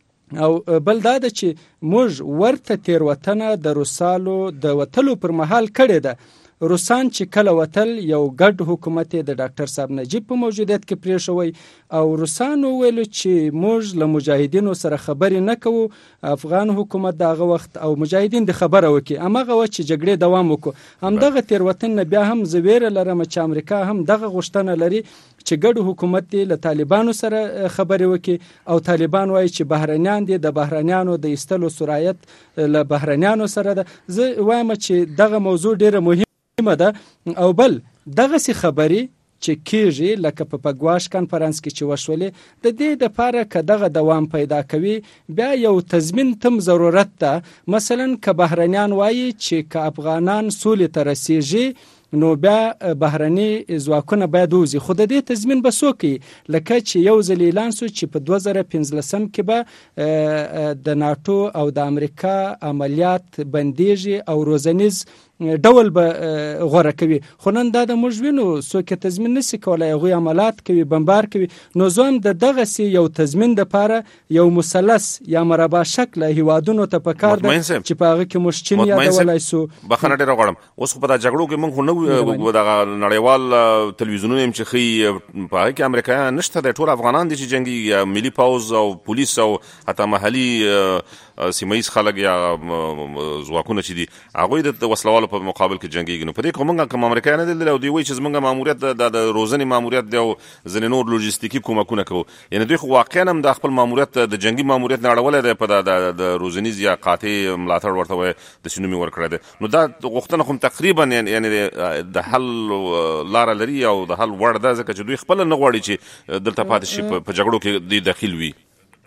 او بل دا ده چې موږ ورته تیروتنه د روسالو د وتلو پر مهال کړې ده. روسان چې کله وتل یو ګډ حکومت د ډاکټر صاحب نجیب په موجودیت کې پریښوي او روسانو ویلو چې موږ له مجاهدینو سره خبرې نه کوو، افغان حکومت دغه وخت او مجاهدین د خبره وکړي همغه وخت چې جګړې دوام وکړو. همدغه تیروتنه بیا هم زه ویره لرم چې امریکا هم دغه غوښتنه لري چې ګډ حکومت له طالبانو سره خبرې وکړي او طالبان وایي چې بهرنیان دي، د بهرنیانو د ایستلو سرایت له بهرنیانو سره ده. زه وایم چې دغه موضوع ډیره مهمه ده. او بل دغه سي خبري چې کیږي لکه په پګواش کانفرنس کې چې وشولې د دې لپاره که دغه دوام پیدا کوي بیا یو تضمین تم ضرورت ده. مثلا که بهرنیان وایي چې که افغانان سولې ته رسیږي نو بیا بهرني ځواکونه باید وځي، خو د دې تضمین به څوک کوي؟ لکه چې یو ځل اعلان سو چې په دوه زره پنځلسم کې به د ناتو او د امریکا عملیات بندیږي او روزنیز ډول به غوره کوي. خو نن دا د موږ وینو څوک تضمین نشي کولای، هغوی عملات کوي، بمبار کوي. نو زم د دغه یو تضمین د پاره یو مثلث یا مربع شکل هیوادونو ته پکار ده چې په هغه کې موږ چین یادولای سو. بخنه ډیر غواړم اوس په دا جګړو کې موږ نو د نړیوال تلویزیونونو هم چې خي په هغه کې امریکایان نشته، د ټول افغانان دي چې جنگي یا ملي پاوز او پولیس او حتی محلي سیمایي خلک یا ځواکونه چې دي هغوی د وسلوالو په مقابل کې جنګيږي. نو په دې کې موږ کوم امریکایان نه دي او دوی وایي چې زموږ ماموریت د روزنې ماموریت دی او ځینې نور لوجستیکي کومکونه کوو. یعنې دوی خو واقعا هم د خپل ماموریت د جنګي ماموریت نه اړولی دی په د روزنیز یا قاطع ملاتړ ورته وایي د سینومي ورکړی دی. نو دا غوښتنه خو تقریبا یعنې د حل لاره لري او د حل وړ ده، ځکه چې دوی خپله نه غواړي چې دلته پاتې شي په جګړو کې دوی دخیل وي.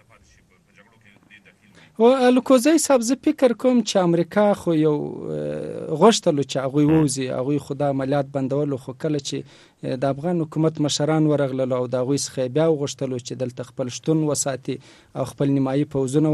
و الکوزی صاحب زه فکر کوم چې امریکا خو یو غوښتلو چې هغوی ووځي، هغوی خو د عملیات بندولو، خو کله چې د افغان حکومت مشران ورغلل او د هغوی څخه بیا وغوښتلو چې دلته خپل شتون وساتي او خپل نیمایي پوځونه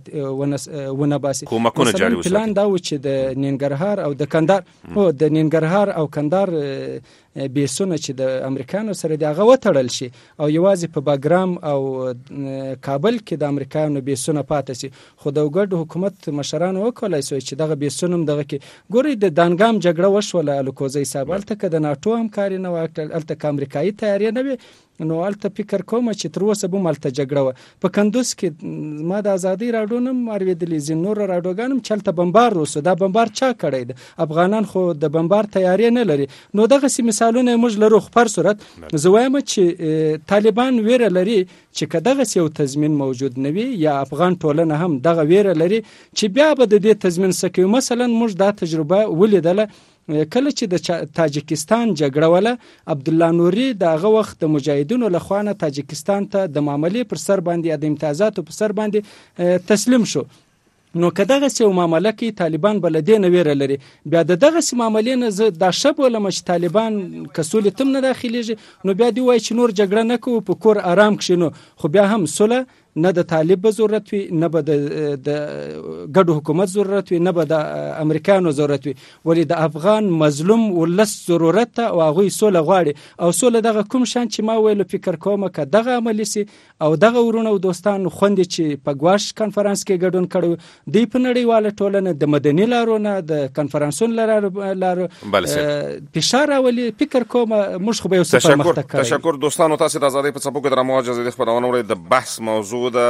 ونه باسي. کومکونه جاري وساتي. پلان دا و چې د ننګرهار او د کندهار هو د ننګرهار او کندهار بیسونه چې د امریکانو سره دی هغه وتړل شي او یوازې په باګرام او کابل کې د امریکایانو بیسونه پاتې شي. خو د وګړو حکومت مشران وکولای سوی چې دغه بیسونه دغه کې ګوري د دانګام جګړه وشوله الکوزی صاحب، هلته که د ناټو همکاري نه وه، هلته که امریکایي تیاری نه وي، نو هلته فکر کوم چې تر اوسه به هم هلته جګړه وه. په کندوز کې ما د ازادۍ راډیو نه هم اورېدلي، ځینې نور راډیوګان هم چې هلته بمبار وسو. دا بمبار چا کړی دی؟ افغانان خو د بمبار تیاری نه لري. نو دغسې مثالونه موږ لرو. خو پر صورت زه وایم چې طالبان ویره لري چې که دغسې یو تضمین موجود نه وي یا افغان ټولنه هم دغه ویره لري چې بیا به د دې تضمین څه کوي. مثلا موږ دا تجربه ولیدله کله چې د تاجکستان جګړه وله، عبدالله نوري د هغه وخت د مجاهدینو له خوا نه تاجکستان ته د معاملې پر سر باندې یا د امتیازاتو پر سر باندې تسلیم شو. نو که دغسې یو معامله کوي طالبان به له دې نه ویره لري. بیا د دغسې معاملې نه زه دا ښه بولم چې طالبان که سولې ته هم نه داخلېږي، نو بیا دوی وایي چې نور جګړه نه کوو، په کور آرام کښېنو. خو بیا هم سوله نه د طالب به ضرورت وي، نه به د ګډو حکومت ضرورت وي، نه به د امریکایانو ضرورت وي. ولې د افغان مظلوم ولس ضرورت ته او هغوی سوله غواړي. او سوله دغه کوم شان چې ما ویلو فکر کوم که دغه عملي سي او دغه ورونه او دوستان خوندې چې په ګواش کنفرانس کې ګډون کړی دوی په نړیواله ټولنه د مدني لارو نه د کنفرانسونو لارو فشار راولي. فکر کوم موږ خو به یو څه پرمختګ کوو. تشکر دوستانو، تاسو د ازادۍ په څپو کې د رامو اجازه خبرونه ورې د بحث موضوع د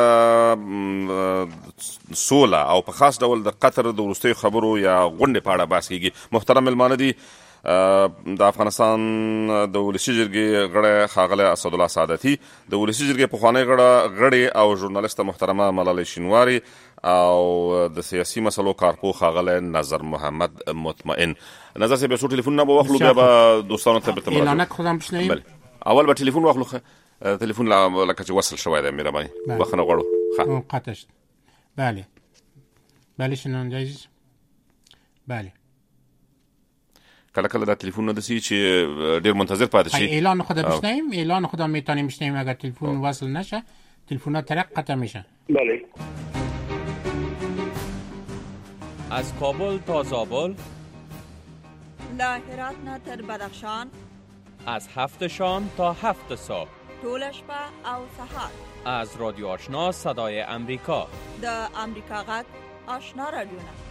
سوله او په خاص ډول د قطر د وروستیو خبرو یا غونډې په اړه بحث کیږي. محترم ملمانه دي د افغانستان د ولسي جرګې غړی ښاغلی اسدالله سعادتي، د ولسي جرګې پخوانی غړی او ژورنالیسته محترمه ملالۍ شینواري او د سیاسي مسلو کارپوه ښاغلی نظر محمد مطمئن. نظر صاحب یو څو ټلیفونونه به واخلو، بیا به دوستانو ته بیرته اعلانک خودم بشنویم. اول به ټلیفون واخلو. تلفن لکه چې وصل شوی دی مهرباني بخښنه غواړو. قطع شد. بله بله شنونده عزیز. بله کله کله دا تلفن ندسی چې ډیر منتظر پاتې شي. اعلان خود بشنویم، اعلان خود میتونیم بشنویم. اگر تلفن وصل نشه تلفن‌ها طرق قطع میشه. بله. از کابل تا زابل، لا هرات نه تر بدخشان، از هفت شام تا هفت صبح، طول شپه او سحر، از رادیو آشنا صدای امریکا، د امریکا غږ آشنا رادیو نه.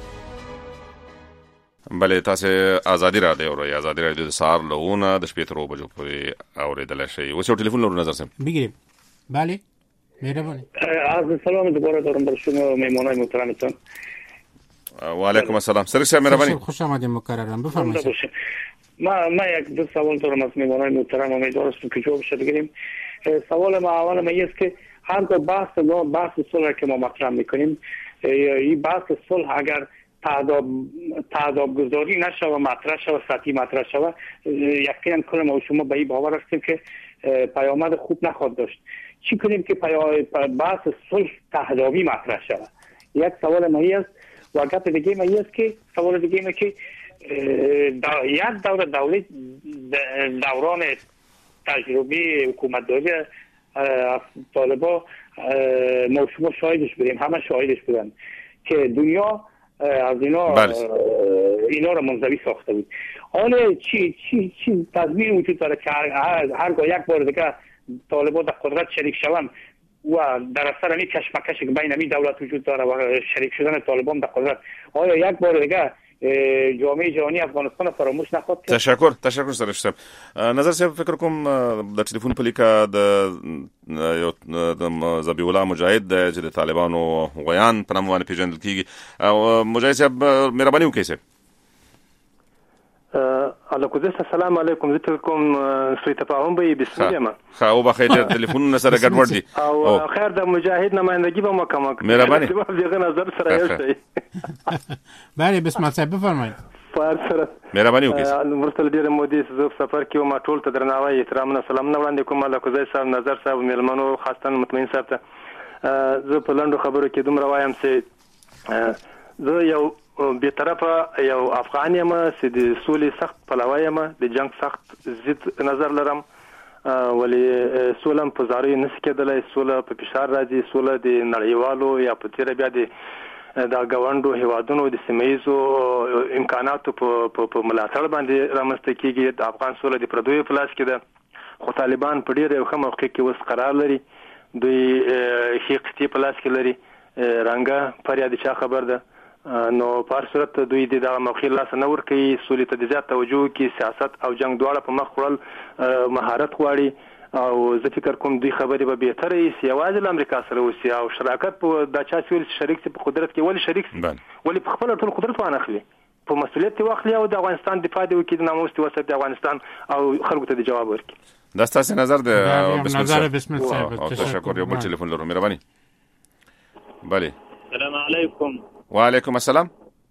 بله تاسو ازادي رادیو اورئ. ازادي رادیو د سهار له اووه د شپې تر اووه بجو پورې اورېدلی شئ. اوس یو ټلیفون لرو نظر صاحب. بگیریم. بله مهربانی. عرض سلام دوباره دارم بر شما مهمانای محترمتان. و علیکم السلام. سرک صاحب مهربانی. خوش آمدید مکررم. بفرمایید. ما ما یک دو سوال دارم از مهمانای محترم، امیدوارم که جوابش بگیریم. سوال ما اول ما است که هر دو بحث دو بحث صلح که ما مطرح میکنیم، این بحث صلح اگر تعداد تعداد گذاری نشه و مطرح شه و سطحی مطرح شه، یقینا کل ما و شما به این باور هستیم که پیامد خوب نخواهد داشت. چی کنیم که بحث صلح تهدابی مطرح شه؟ یک سوال ما است. و گپ دیگه ما است که سوال دیگه ما که یک دوره دولت دوران تجربی حکومت داری طالبا ما شما شاهدش بودیم، همه شاهدش بودن که دنیا از اینا اینا رو منزوی ساخته بود. حالا چی چی چی تضمین وجود داره که هرگاه یک بار دیگه طالبان در قدرت شریک شوند و در اثر این کشمکش که بین این دولت وجود داره و شریک شدن طالبان در قدرت، آیا یک بار دیگه جامعه جهانی افغانستان فراموش نخواد کرد؟ تشکر تشکر سره شته نظر صاحب فکر کوم د ټلیفون په لیکه د یو د ذبیح الله مجاهد د چې د طالبانو غویان په نامه باندې پیژندل کیږي. مجاهد صاحب مهرباني وکړئ صاحب. علیکم السلام علیکم. زه کوم سوی تفاهم به بسم الله ما خا او بخیر تلیفون سره ګډوډ دي او خیر د مجاهد نمائندگی به مکمل مهرباني دغه نظر سره یو شي. بله بسم الله صاحب بفرمایئ. فارسره مهرباني وکړئ. مرسل ډیر مودي زه سفر کې ما ټول ته درناوی احترام نه سلام نه وړاندې کوم. علیکم صاحب نظر صاحب ملمنو خاصه مطمئن صاحب ته زه په لاندو خبرو کې دومره وایم چې زه یو به طرفه یو افغان یم چې د سولې سخت پلوی یم، د جنگ سخت ضد نظر لرم، ولی سوله په زاري نس کېدلای، سوله په فشار راځي، سوله د نړیوالو یا په تیر بیا د د غونډو هیوادونو د سیمایزو امکاناتو په په ملاتړ باندې رامنځته کیږي. د افغان سوله د پردوی په لاس کې ده، خو طالبان په ډیر یو ښه موقع کې وس قرار لري، دوی حقیقتي په لاس کې لري، رنګه فریاد چا خبر ده. نو په هر صورت دوی د دغه موقع لاس نه ور کوي، سولې ته د زیات توجه کوي، سیاست او جنگ دواړه په مخ وړل مهارت غواړي او زه فکر کوم دوی خبرې به بهتره وي. یوازې د امریکا سره وسی او شراکت په د چا سیول شریک په قدرت کې ولې شریک ولې په خپل ټول قدرت وانه اخلي، په مسؤلیت واخلي او د افغانستان دفاع دی وکړي، د ناموس دی وسط د افغانستان او خلکو ته د جواب ورکړي. دا ستاسو نظر ده نظر بسم الله صاحب. تشکر. یو بل ټلیفون لرو مهرباني. بله السلام علیکم. وعلیکم السلام.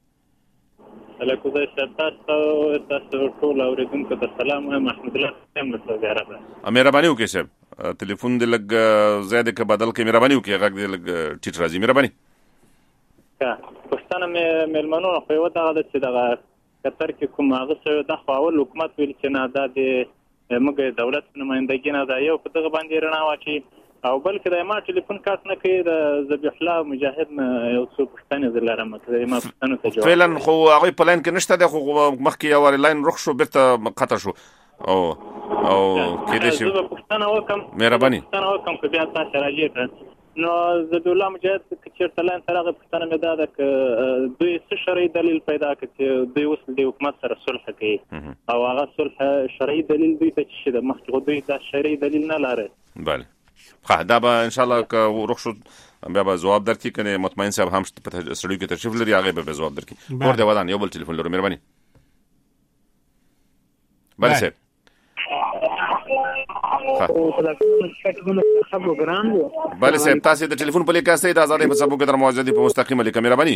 علیکم السلام. تاسو تاسو ټول اوریدونکو ته سلام وایم. محمد الله سم له سعودي عرب. مهرباني وکړئ صاحب ټلیفون دې لګ زیاده کې بدل کې مهرباني وکړئ، غږ دې لګ ټیټ راځي. مهرباني. ها پښتانه مې ملمنو خو یو دغه چې دغه قطر کې کوم هغه څه د خپل حکومت ویل چې نه دا د موږ دولت نمائندګي نه دا یو په دغه باندې رڼا واچي او بلکې د ما ټلیفون کارت نه کوي د ذبیح الله مجاهد یو څو پښتنه زلارم ته ما پښتنه ته جواب فعلا خو هغه پلان کې نشته د خو مخکې یو لاین رخ شو بیرته قطع شو او او کېدې شي زه پښتنه وکم. مهرباني. پښتنه وکم که بیا تاسو راځي نو ذبیح الله مجاهد چې چیرته لاین سره پښتنه مې دا د دوی څه شرعي دلیل پیدا کړي چې دوی اوس د حکومت سره صلح کوي او هغه صلح شرعي دلیل دوی ته چې د مخکې دوی دا شرعي دلیل نه لري. بله خا دا به ان شاء الله که رخ شو بیا به جواب درکې کنه مطمئن صاحب هم په سړیو کې تشریف لري هغه به جواب درکې. ور دی ودان یو بل ټلیفون لرو مهرباني. بله صاحب. بله صاحب تاسو د ټلیفون په لیکه استئ د آزادۍ په سبو کې در موجودي په مستقیم لیکه مهرباني.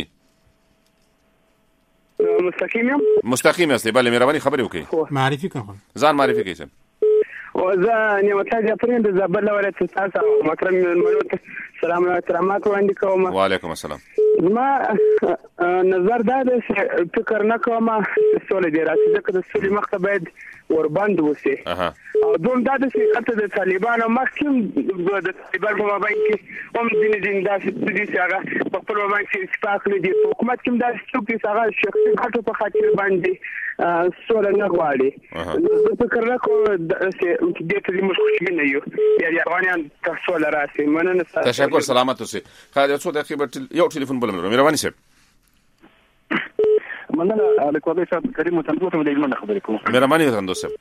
مستقیم یم مستقیم است. بله مهرباني خبرې وکړئ. معرفي کوم ځان معرفي کړئ صاحب. وزه نعمت الله جعفرین د زابل ولایت تاسو مکرم ملوت سلام علیکم احترامات وړاندې کوم. وعلیکم السلام. ما نظر دا د فکر نه کوم سولې دی راځي ځکه د سولې مخه باید وربند وسی او دوم دا د سیاست د طالبانو مخکیم د طالبان په مابین کې هم دین دین دا چې دې هغه په خپل مابین کې اتفاق لري، حکومت کې دا چې هغه شخصي ګټو په خاطر باندې سولې نه غواړي. زه فکر نه کوم چې دې ته موږ خوشبینه یو یا افغانان تاسو لراسي. مننه. تشکر. سلامت اوسئ. خاله څو دقیقې یو ټلیفون بل مې مهرباني صاحب. مننه علیکم صاحب. کریم تندو ته د ایمان خبرې کوم. مهرباني تندو صاحب.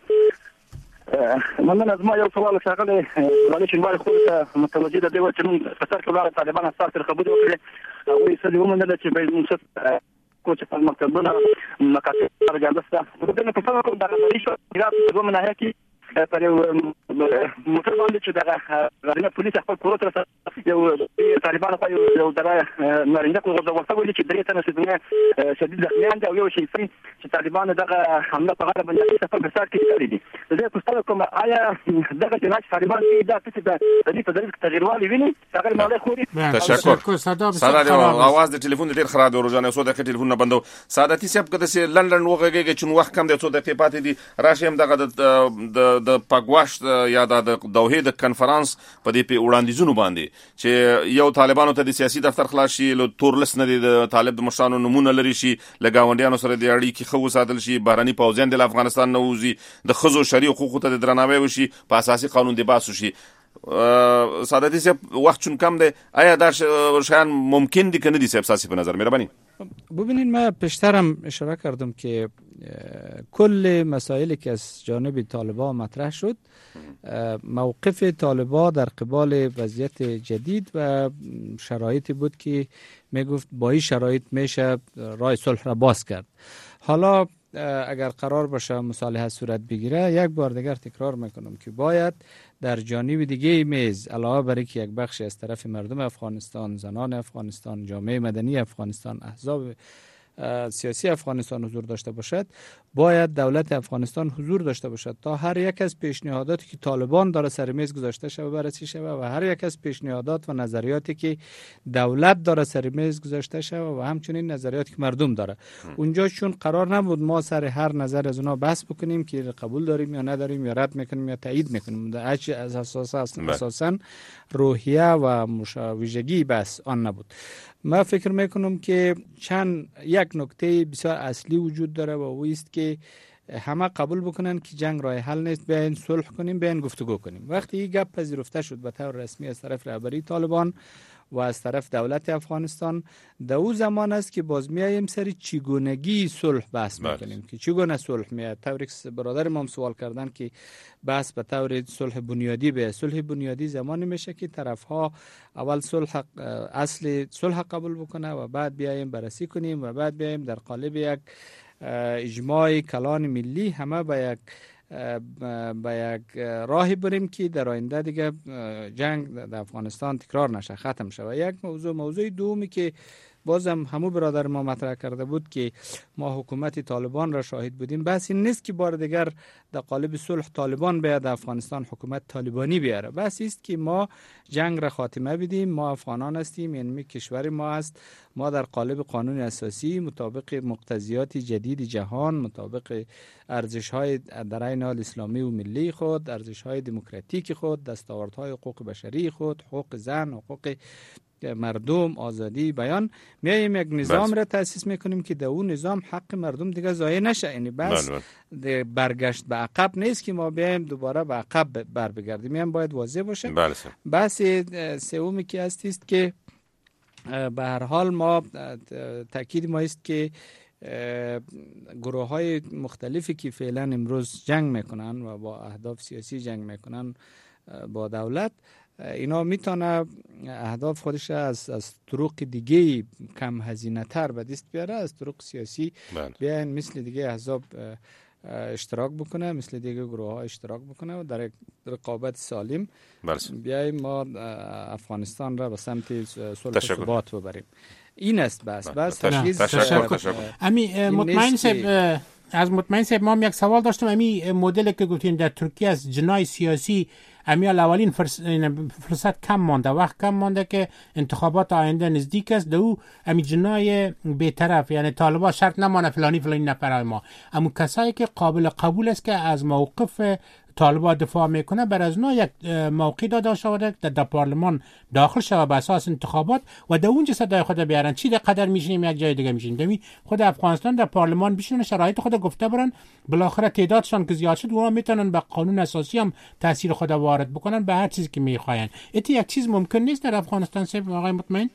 مننه زما یو سوال شغله ولې چې مال خو ته متوجه ده چې موږ په سر کې ولاړ طالبان سره خبرې وکړي او یې څه ومنل چې به موږ کوچ په مکتبونه مکاتب راځي. په دې په څیر کوم دا د شو د ومنه هکې پر یو موټر باندې چې دغه غرینه پولیس خپل پروت سره یو طالبان په یو دغه نارینه کو غوښتل ولې چې درې تنه سیدنه شدید زخمیان دي او یو شي چې طالبان دغه حمله په غاړه باندې سفر به سار کې کړی دي. زه پوښتنه کوم آیا دغه چې طالبان دا څه د دې په ځای کې تغییروالي ویني هغه مالې خوري. تشکر. ساده اواز د ټلیفون ډیر خراب دی روزانه سو دغه ټلیفون نه بندو. سادهتی صاحب کده سي لندن وغږیږي چې وخت کم دی څو دقیقې پاتې دي راشم دغه د د پګواش یا د دوحې د کنفرانس په دې په وړاندیزونو باندې چې یو طالبانو ته د سیاسي دفتر خلاص شي، له تورلس نه د طالب د مشرانو نمونه لري شي، له ګاونډیانو سره د اړیکې ښه وساتل شي، بهرني پوځیان د افغانستان نه ووځي، د ښځو شرعي حقوقو ته د درناوی وشي، په اساسي قانون د بحث وشي. سعادتي صاحب وقت چون کم ده، آیا در شاید ممکن دی که ندی صاحب ساسی به نظر میره؟ ببینید من پیشترم اشاره کردم که کل مسائلی که از جانب طالبان مطرح شد موقف طالبان در قبال وضعیت جدید و شرایطی بود که میگفت با این شرایط میشه راه صلح را باز کرد. حالا اگر قرار باشه مصالحه صورت بگیره، یک بار دیگر تکرار میکنم که باید در جانب دیگه میز علاوه بر که یک بخش از طرف مردم افغانستان، زنان افغانستان، جامعه مدنی افغانستان، احزاب سیاسی افغانستان حضور داشته باشد، باید دولت افغانستان حضور داشته باشد تا هر یک از پیشنهاداتی که طالبان داره سر میز گذاشته شود بررسی شود و هر یک از پیشنهادات و نظریاتی که دولت داره سر میز گذاشته شود و همچنین نظریاتی که مردم داره. اونجا چون قرار نبود ما سر هر نظر از اونها بحث بکنیم که قبول داریم یا نداریم یا رد میکنیم یا تایید میکنیم، از اساسا اساسا روحیه و ویژگی بس آن نبود. من فکر میکنم که چند یک نکته بسیار اصلی وجود داره و او است که همه قبول بکنن که جنگ راه حل نیست، بیاین صلح کنیم، بیاین گفتگو کنیم. وقتی این گپ پذیرفته شد به طور رسمی از طرف رهبری طالبان و از طرف دولت افغانستان، در او زمان است که باز میایم سری چگونگی صلح بحث میکنیم که چگونه صلح میاد. طوری که برادر ما سوال کردن که بحث به طور صلح بنیادی به صلح بنیادی زمانی میشه که طرف ها اول صلح اصل صلح قبول بکنه و بعد بیایم بررسی کنیم و بعد بیایم در قالب یک اجماع کلان ملی همه با یک با یک راهی بریم که در آینده دیگه جنگ در افغانستان تکرار نشه، ختم شه. و یک موضوع موضوع دومی که بازم همو برادر ما مطرح کرده بود که ما حکومت طالبان را شاهد بودیم، بس این نیست که بار دیگر در قالب صلح طالبان بیاد افغانستان حکومت طالبانی بیاره، بس است که ما جنگ را خاتمه بدیم. ما افغانان هستیم، یعنی کشور ما است، ما در قالب قانون اساسی مطابق مقتضیات جدید جهان، مطابق ارزش‌های در عین حال اسلامی و ملی خود، ارزش‌های دموکراتیک خود، دستاوردهای حقوق بشری خود، حقوق زن، حقوق مردم، آزادی بیان، میایم یک نظام را تأسیس میکنیم که در اون نظام حق مردم دیگه ضایع نشه. یعنی بس برگشت به عقب نیست که ما بیایم دوباره به عقب بر بگردیم، میایم باید واضح باشه. بس سومی که است است که به هر حال ما تاکید ما است که گروه های مختلفی که فعلا امروز جنگ میکنن و با اهداف سیاسی جنگ میکنن با دولت، اینا میتونه اهداف خودش از از طرق دیگه کم هزینه تر به دست بیاره، از طرق سیاسی بیاین مثل دیگه احزاب اشتراک بکنه، مثل دیگه گروه ها اشتراک بکنه و در رقابت سالم بیایم ما افغانستان را به سمت صلح و ثبات ببریم. این است بس بس تشکر. امی مطمئن صاحب، از مطمئن صاحب ما هم یک سوال داشتم. امی مدل که گفتین در ترکیه از جنای سیاسی، امی اولین فرص... فرصت کم مانده، وقت کم مانده که انتخابات آینده نزدیک است، دو امی جنای بی‌طرف، یعنی طالبان شرط نمانه فلانی فلانی نفرای ما، اما کسایی که قابل قبول است که از موقف طالبان دفاع میکنه بر از نوع یک موقع داده شده در, در پارلمان داخل شده به اساس انتخابات و در اونجا صدای خود بیارن. چی در قدر میشینیم یک جای دیگه میشینیم، دمی خود افغانستان در پارلمان بشینن، شرایط خود گفته برن، بالاخره تعدادشان که زیاد شد اونا میتونن به قانون اساسی هم تاثیر خود وارد بکنن به هر چیزی که میخواین. ایتی یک چیز ممکن نیست در افغانستان صاحب آقای مطمئن؟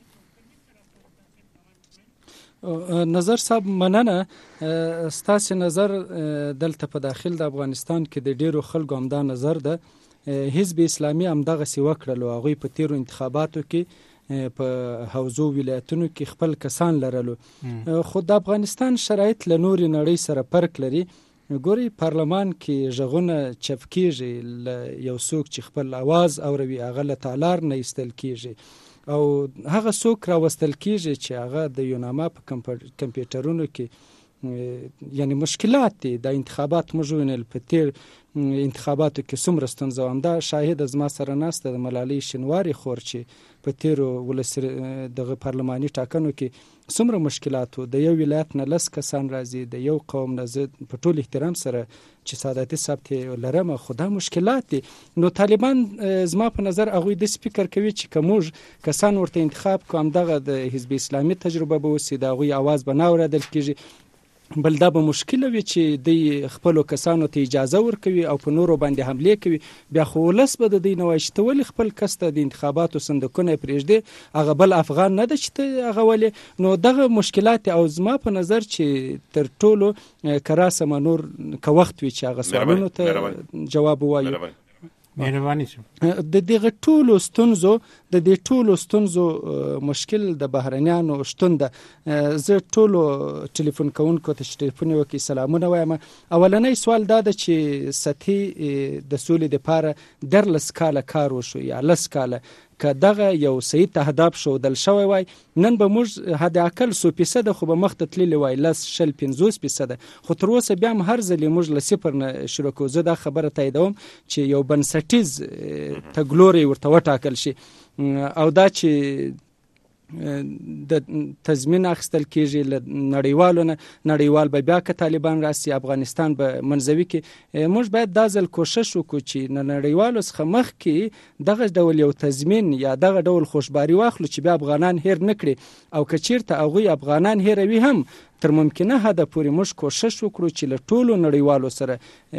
نظر صاحب مننه. ستاسو نظر دلته په داخل د افغانستان کې د ډیرو خلکو هم دا نظر ده. حزب اسلامي هم دغه سی وکړل او هغه په تیرو انتخاباتو کې په حوزو ولایتونو کې خپل کسان لرلو. خو د افغانستان شرایط له نورې نړۍ سره فرق لري. ګوري پارلمان کې ژغونه چپ کیږي، یو څوک چې خپل आवाज اوروي هغه له تالار نه ایستل کیږي او هغه څوک راوستل کیږي چې هغه د یوناما په کمپیوټرونو کې یعنی مشکلات دي د انتخابات موږ وینل په تیر انتخاباتو کې څومره ستونزه وه. همدا شاهد زما سره ناسته د ملالۍ شینواري خور چې په تیرو ولس دغه پارلماني ټاکنو کې څومره مشکلات وو. د یو ولایت نه لس کسان راځي، د یو قوم نه زه په ټول احترام سره چې سعادتي صاحب ته لرم، خو دا مشکلات دي. نو طالبان زما په نظر هغوی داسې فکر کوي چې که موږ کسان ورته انتخاب کړو همدغه د حزب اسلامي تجربه به وسي، د هغوی اواز به نه اورېدل کېږي. بل دا به مشکله وي چې دوی خپلو کسانو ته اجازه ورکوي او په نورو باندې حملې کوي. بیا خو ولس به د دوی نه وایي چې ته ولې خپل کس ته د انتخاباتو صندوقونه پرېږدې، هغه بل افغان نه ده چې ته هغه ولې. نو دغه مشکلات او زما په نظر چې تر ټولو که راسمه نور که وخت وي چې هغه سوالونو ته جواب ووایو. مهرباني شو. د دغه ټولو ستونزو د دې ټولو ستونزو مشکل د بهرنیانو شتون ده. زه ټولو ټلیفون کوونکو ته چې ټلیفون وکړي سلامونه وایم. اولنی سوال دا ده چې سطحي د سولې دپاره درلس کاله کار وشو یا لس کاله، که دغه یو صحیح تهداب ښودل شوی وای نن به موږ حد اقل څو فیصده خو به مخته تللی وای، لس شل پنځوس فیصده. خو تر اوسه بیا هم هر ځلې موږ له صفر نه شروع کوو. زه دا خبره تاییدوم چې یو بنسټیز تګلوری ورته وټاکل شي او دا چې د تضمین اخیستل کېږي له نړیوالو نه. نړیوال به بیا که طالبان راسي افغانستان به منځوي کې. موږ باید دا ځل کوشش وکړو چې له نړیوالو څخه مخکې دغه ډول یو تضمین یا دغه ډول خوشباري واخلو چې بیا افغانان هیر نه کړي، او که چیرته هغوی افغانان هیروي هم تر ممکنه حده پورې موږ کوشش وکړو چې له ټولو نړیوالو سره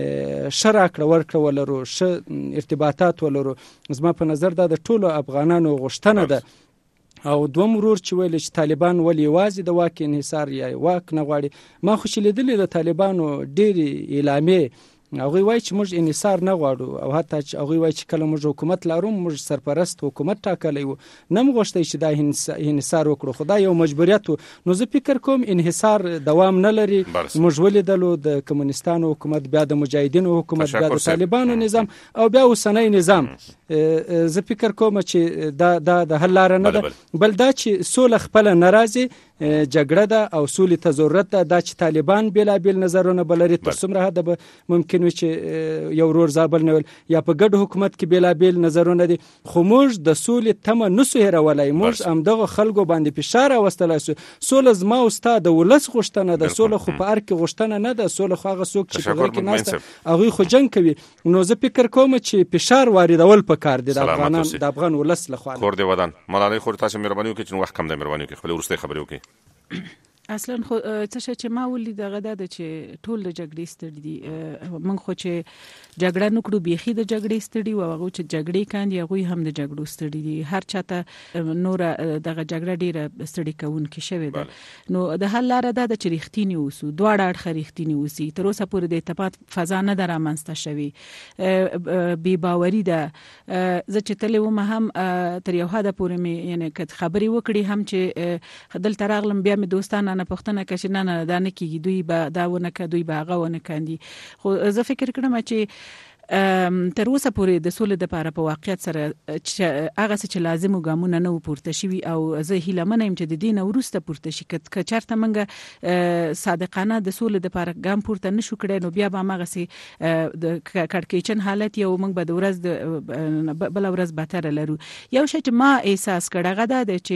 ښه راکړه ورکړه ولرو، ښه ارتباطات ولرو. زما په نظر دا د ټولو افغانانو غوښتنه ده. او دوم ورور چې ویل چې طالبان ولې یوازې د واک انحصار یا واک نه غواړي، ما خو چې لیدلې د طالبانو ډېرې اعلامیې هغوی وایي چې موږ انحصار نه غواړو، او حتی چې هغوی وایي چې کله موږ حکومت لرو موږ سرپرست حکومت ټاکلی وو، نه م غوښتی چې دا انحصار وکړو، خو دا یو مجبوریت و. نو زه فکر کوم انحصار دوام نه لري. موږ ولیدلو د کمونستانو حکومت، بیا د مجاهدینو حکومت، بیا د طالبانو نظام او بیا اوسنی نظام. زه فکر کوم چې دا دا د حل لاره نه ده، بل دا چې سوله خپله نه راځي، جګړه ده او سولې ته ضرورت ده. دا چې طالبان بېلابېل نظرونه به لري، تر څومره حده به ممکن وي چې یو ورور زابل نه ویل یا په ګډ حکومت کې بېلابېل نظرونه دي، خو موږ د سولې تمه نسو هېرولی. موږ همدغه خلکو باندې فشار راوستلی سو. سوله زما او ستا د ولس غوښتنه ده، سوله خو په ار کې غوښتنه نه ده. سوله خو هغه څوک چې په غره کې ناسته هغوی خو جنګ کوي. نو زه فکر کوم چې فشار واردول پکار دي د افغانان د افغان ولس لخوا. کور دی ودان ملالۍ خور تاسو مهرباني وکړئ چې وخت کم دی، مهرباني وکړئ خپل وروستۍ خبرې وکړئ. اصلا خو څه شي چې ما ولید دغه د چې ټول د جګړې ستړي دي. موږ خو چې جګړه نکړو بيخي د جګړې ستړي و، هغه چې جګړې کاندي هغه هم د جګړو ستړي دي. هر چاته نور دغه جګړه ډیره ستړي کوونکې شوې ده. نو د حل لاره دا د چې رښتینی اوسو، دواړه اړخ رښتینی اوسي. تر اوسه پورې د اتفاق فضا نه ده رامنځته شوې، بې باوري ده. زه چې تلې وم هم تر یو حده پورې مې یعنی که خبرې وکړي هم چې دلته راغلم بیا مې دوستانه نه پښتنه کښ نه نه دا نه کیږي، دوی به دا ونه ک دوی به هغه ونه کاندي. خو زه فکر کړم چې تر اوسه پورې د سولې لپاره په واقعیت سره هغه څه چې لازم ګامونه نه پورته شوي، او زه هیله منم چې د دین وروسته پورته شي. که چېرته موږ صادقانه د سولې لپاره ګام پورته نشو کړی، نو بیا به هماغسې د کړکېچن حالت یو موږ به د ورځ بله ورځ بهتره لرو. یو شی چې ما احساس کړ هغه دا دی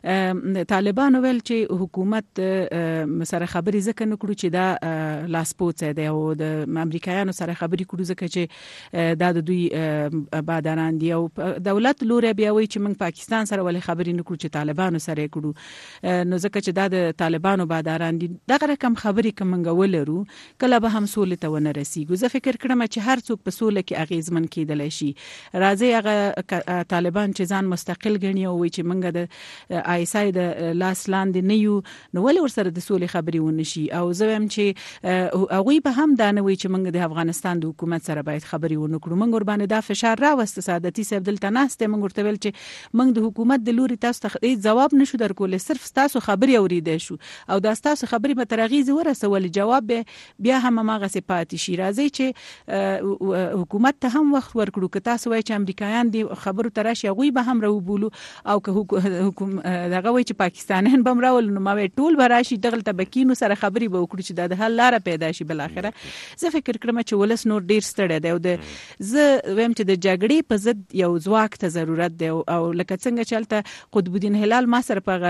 چې طالبانو ویل چې حکومت سره خبرې ځکه نه کړو چې دا لاسپوڅی دی، او د امریکایانو سره خبرې کړو ځکه چې دا د دوی باداران دي، او دولت لوري بیا وایي چې موږ پاکستان سره ولې خبرې نه کړو چې طالبانو سره یې کړو. نو ځکه چې دا د طالبانو باداران دي، دغه رقم خبرې که موږ ولرو کله به هم سولې ته ونه رسیږو. زه فکر کړم چې هر څوک په سوله کې اغیزمن کېدلی شي. راځي هغه طالبان چې ځان مستقل ګڼي او وایي چې موږ د آی اس آی د لاس لاندې نه یو، نو ولې ورسره د سولې خبرې ونه شي. او زه وایم چې هغوی به هم دا نه وایي چې موږ د افغانستان د حکومت سره باید خبرې ونه کړو موږ ور باندې دا فشار راوست سعادتي صاحب دلته ناشته موږ ورته ویل چې موږ د حکومت د لوري تاسو ته جواب نشو درکول صرف تاسو خبرې اوریدای شو او دا تاسو خبرې به ترغیز ورسول جواب بیا هم ماغه سپاتې شي راځي چې حکومت ته هم وخت ورکړو که تاسو وایي چې امریکایان دی خبرو تراشي غوي به هم راو بولو او که حکومت دغه وایي چې پاکستانیان بم راول نو ما وی ټول براشي دغلت بکینو سره خبرې به وکړو چې د حل لار پیدا شي بل اخره زه فکر کوم چې ولس نور ډیر ستړی دی او د زه ویم چې د جګړې په ضد یو ځواک ته ضرورت دی او لکه څنګه چلته قطب الدین هلال ما سره په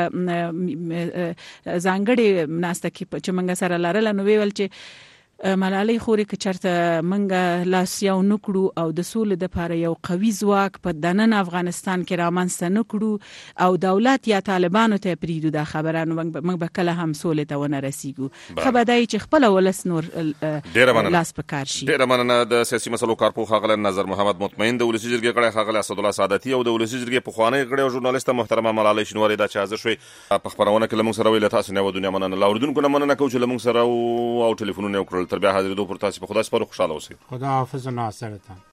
ځانګړي ناسته کې چې منګه سره لارل نو ویل چې ملالۍ خوري که چرته منګه لاس یو نکړو او د سولې د لپاره یو قوي ځواک په دنن افغانستان کې رامنځته نکړو او دولت یا طالبانو ته پریدو دا خبره نو موږ به کله هم سولې ته ونه رسیږو خبردای چې خپل ولس نور لاس په کار شي. ډیره مننه د سیاسي مسلو کارپوه خاغله نظر محمد مطمئن د ولسی جرګې غړی خاغله اسد الله سعادتي او د ولسی جرګې پخوانی غړی او ژورنالیست محترمه ملالۍ شنواری دا چې حاضر شوي په خبرونه کې لمون سره ویل تاسو نه ودونه مننه لاوردونکو نه مننه کوم چې لمون سره او ټلیفونونه وکړل تر بیا حاضرېدو پر تاسو په خدای سپارو خوشاله اوسئ. خدا حافظ و ناصرتان.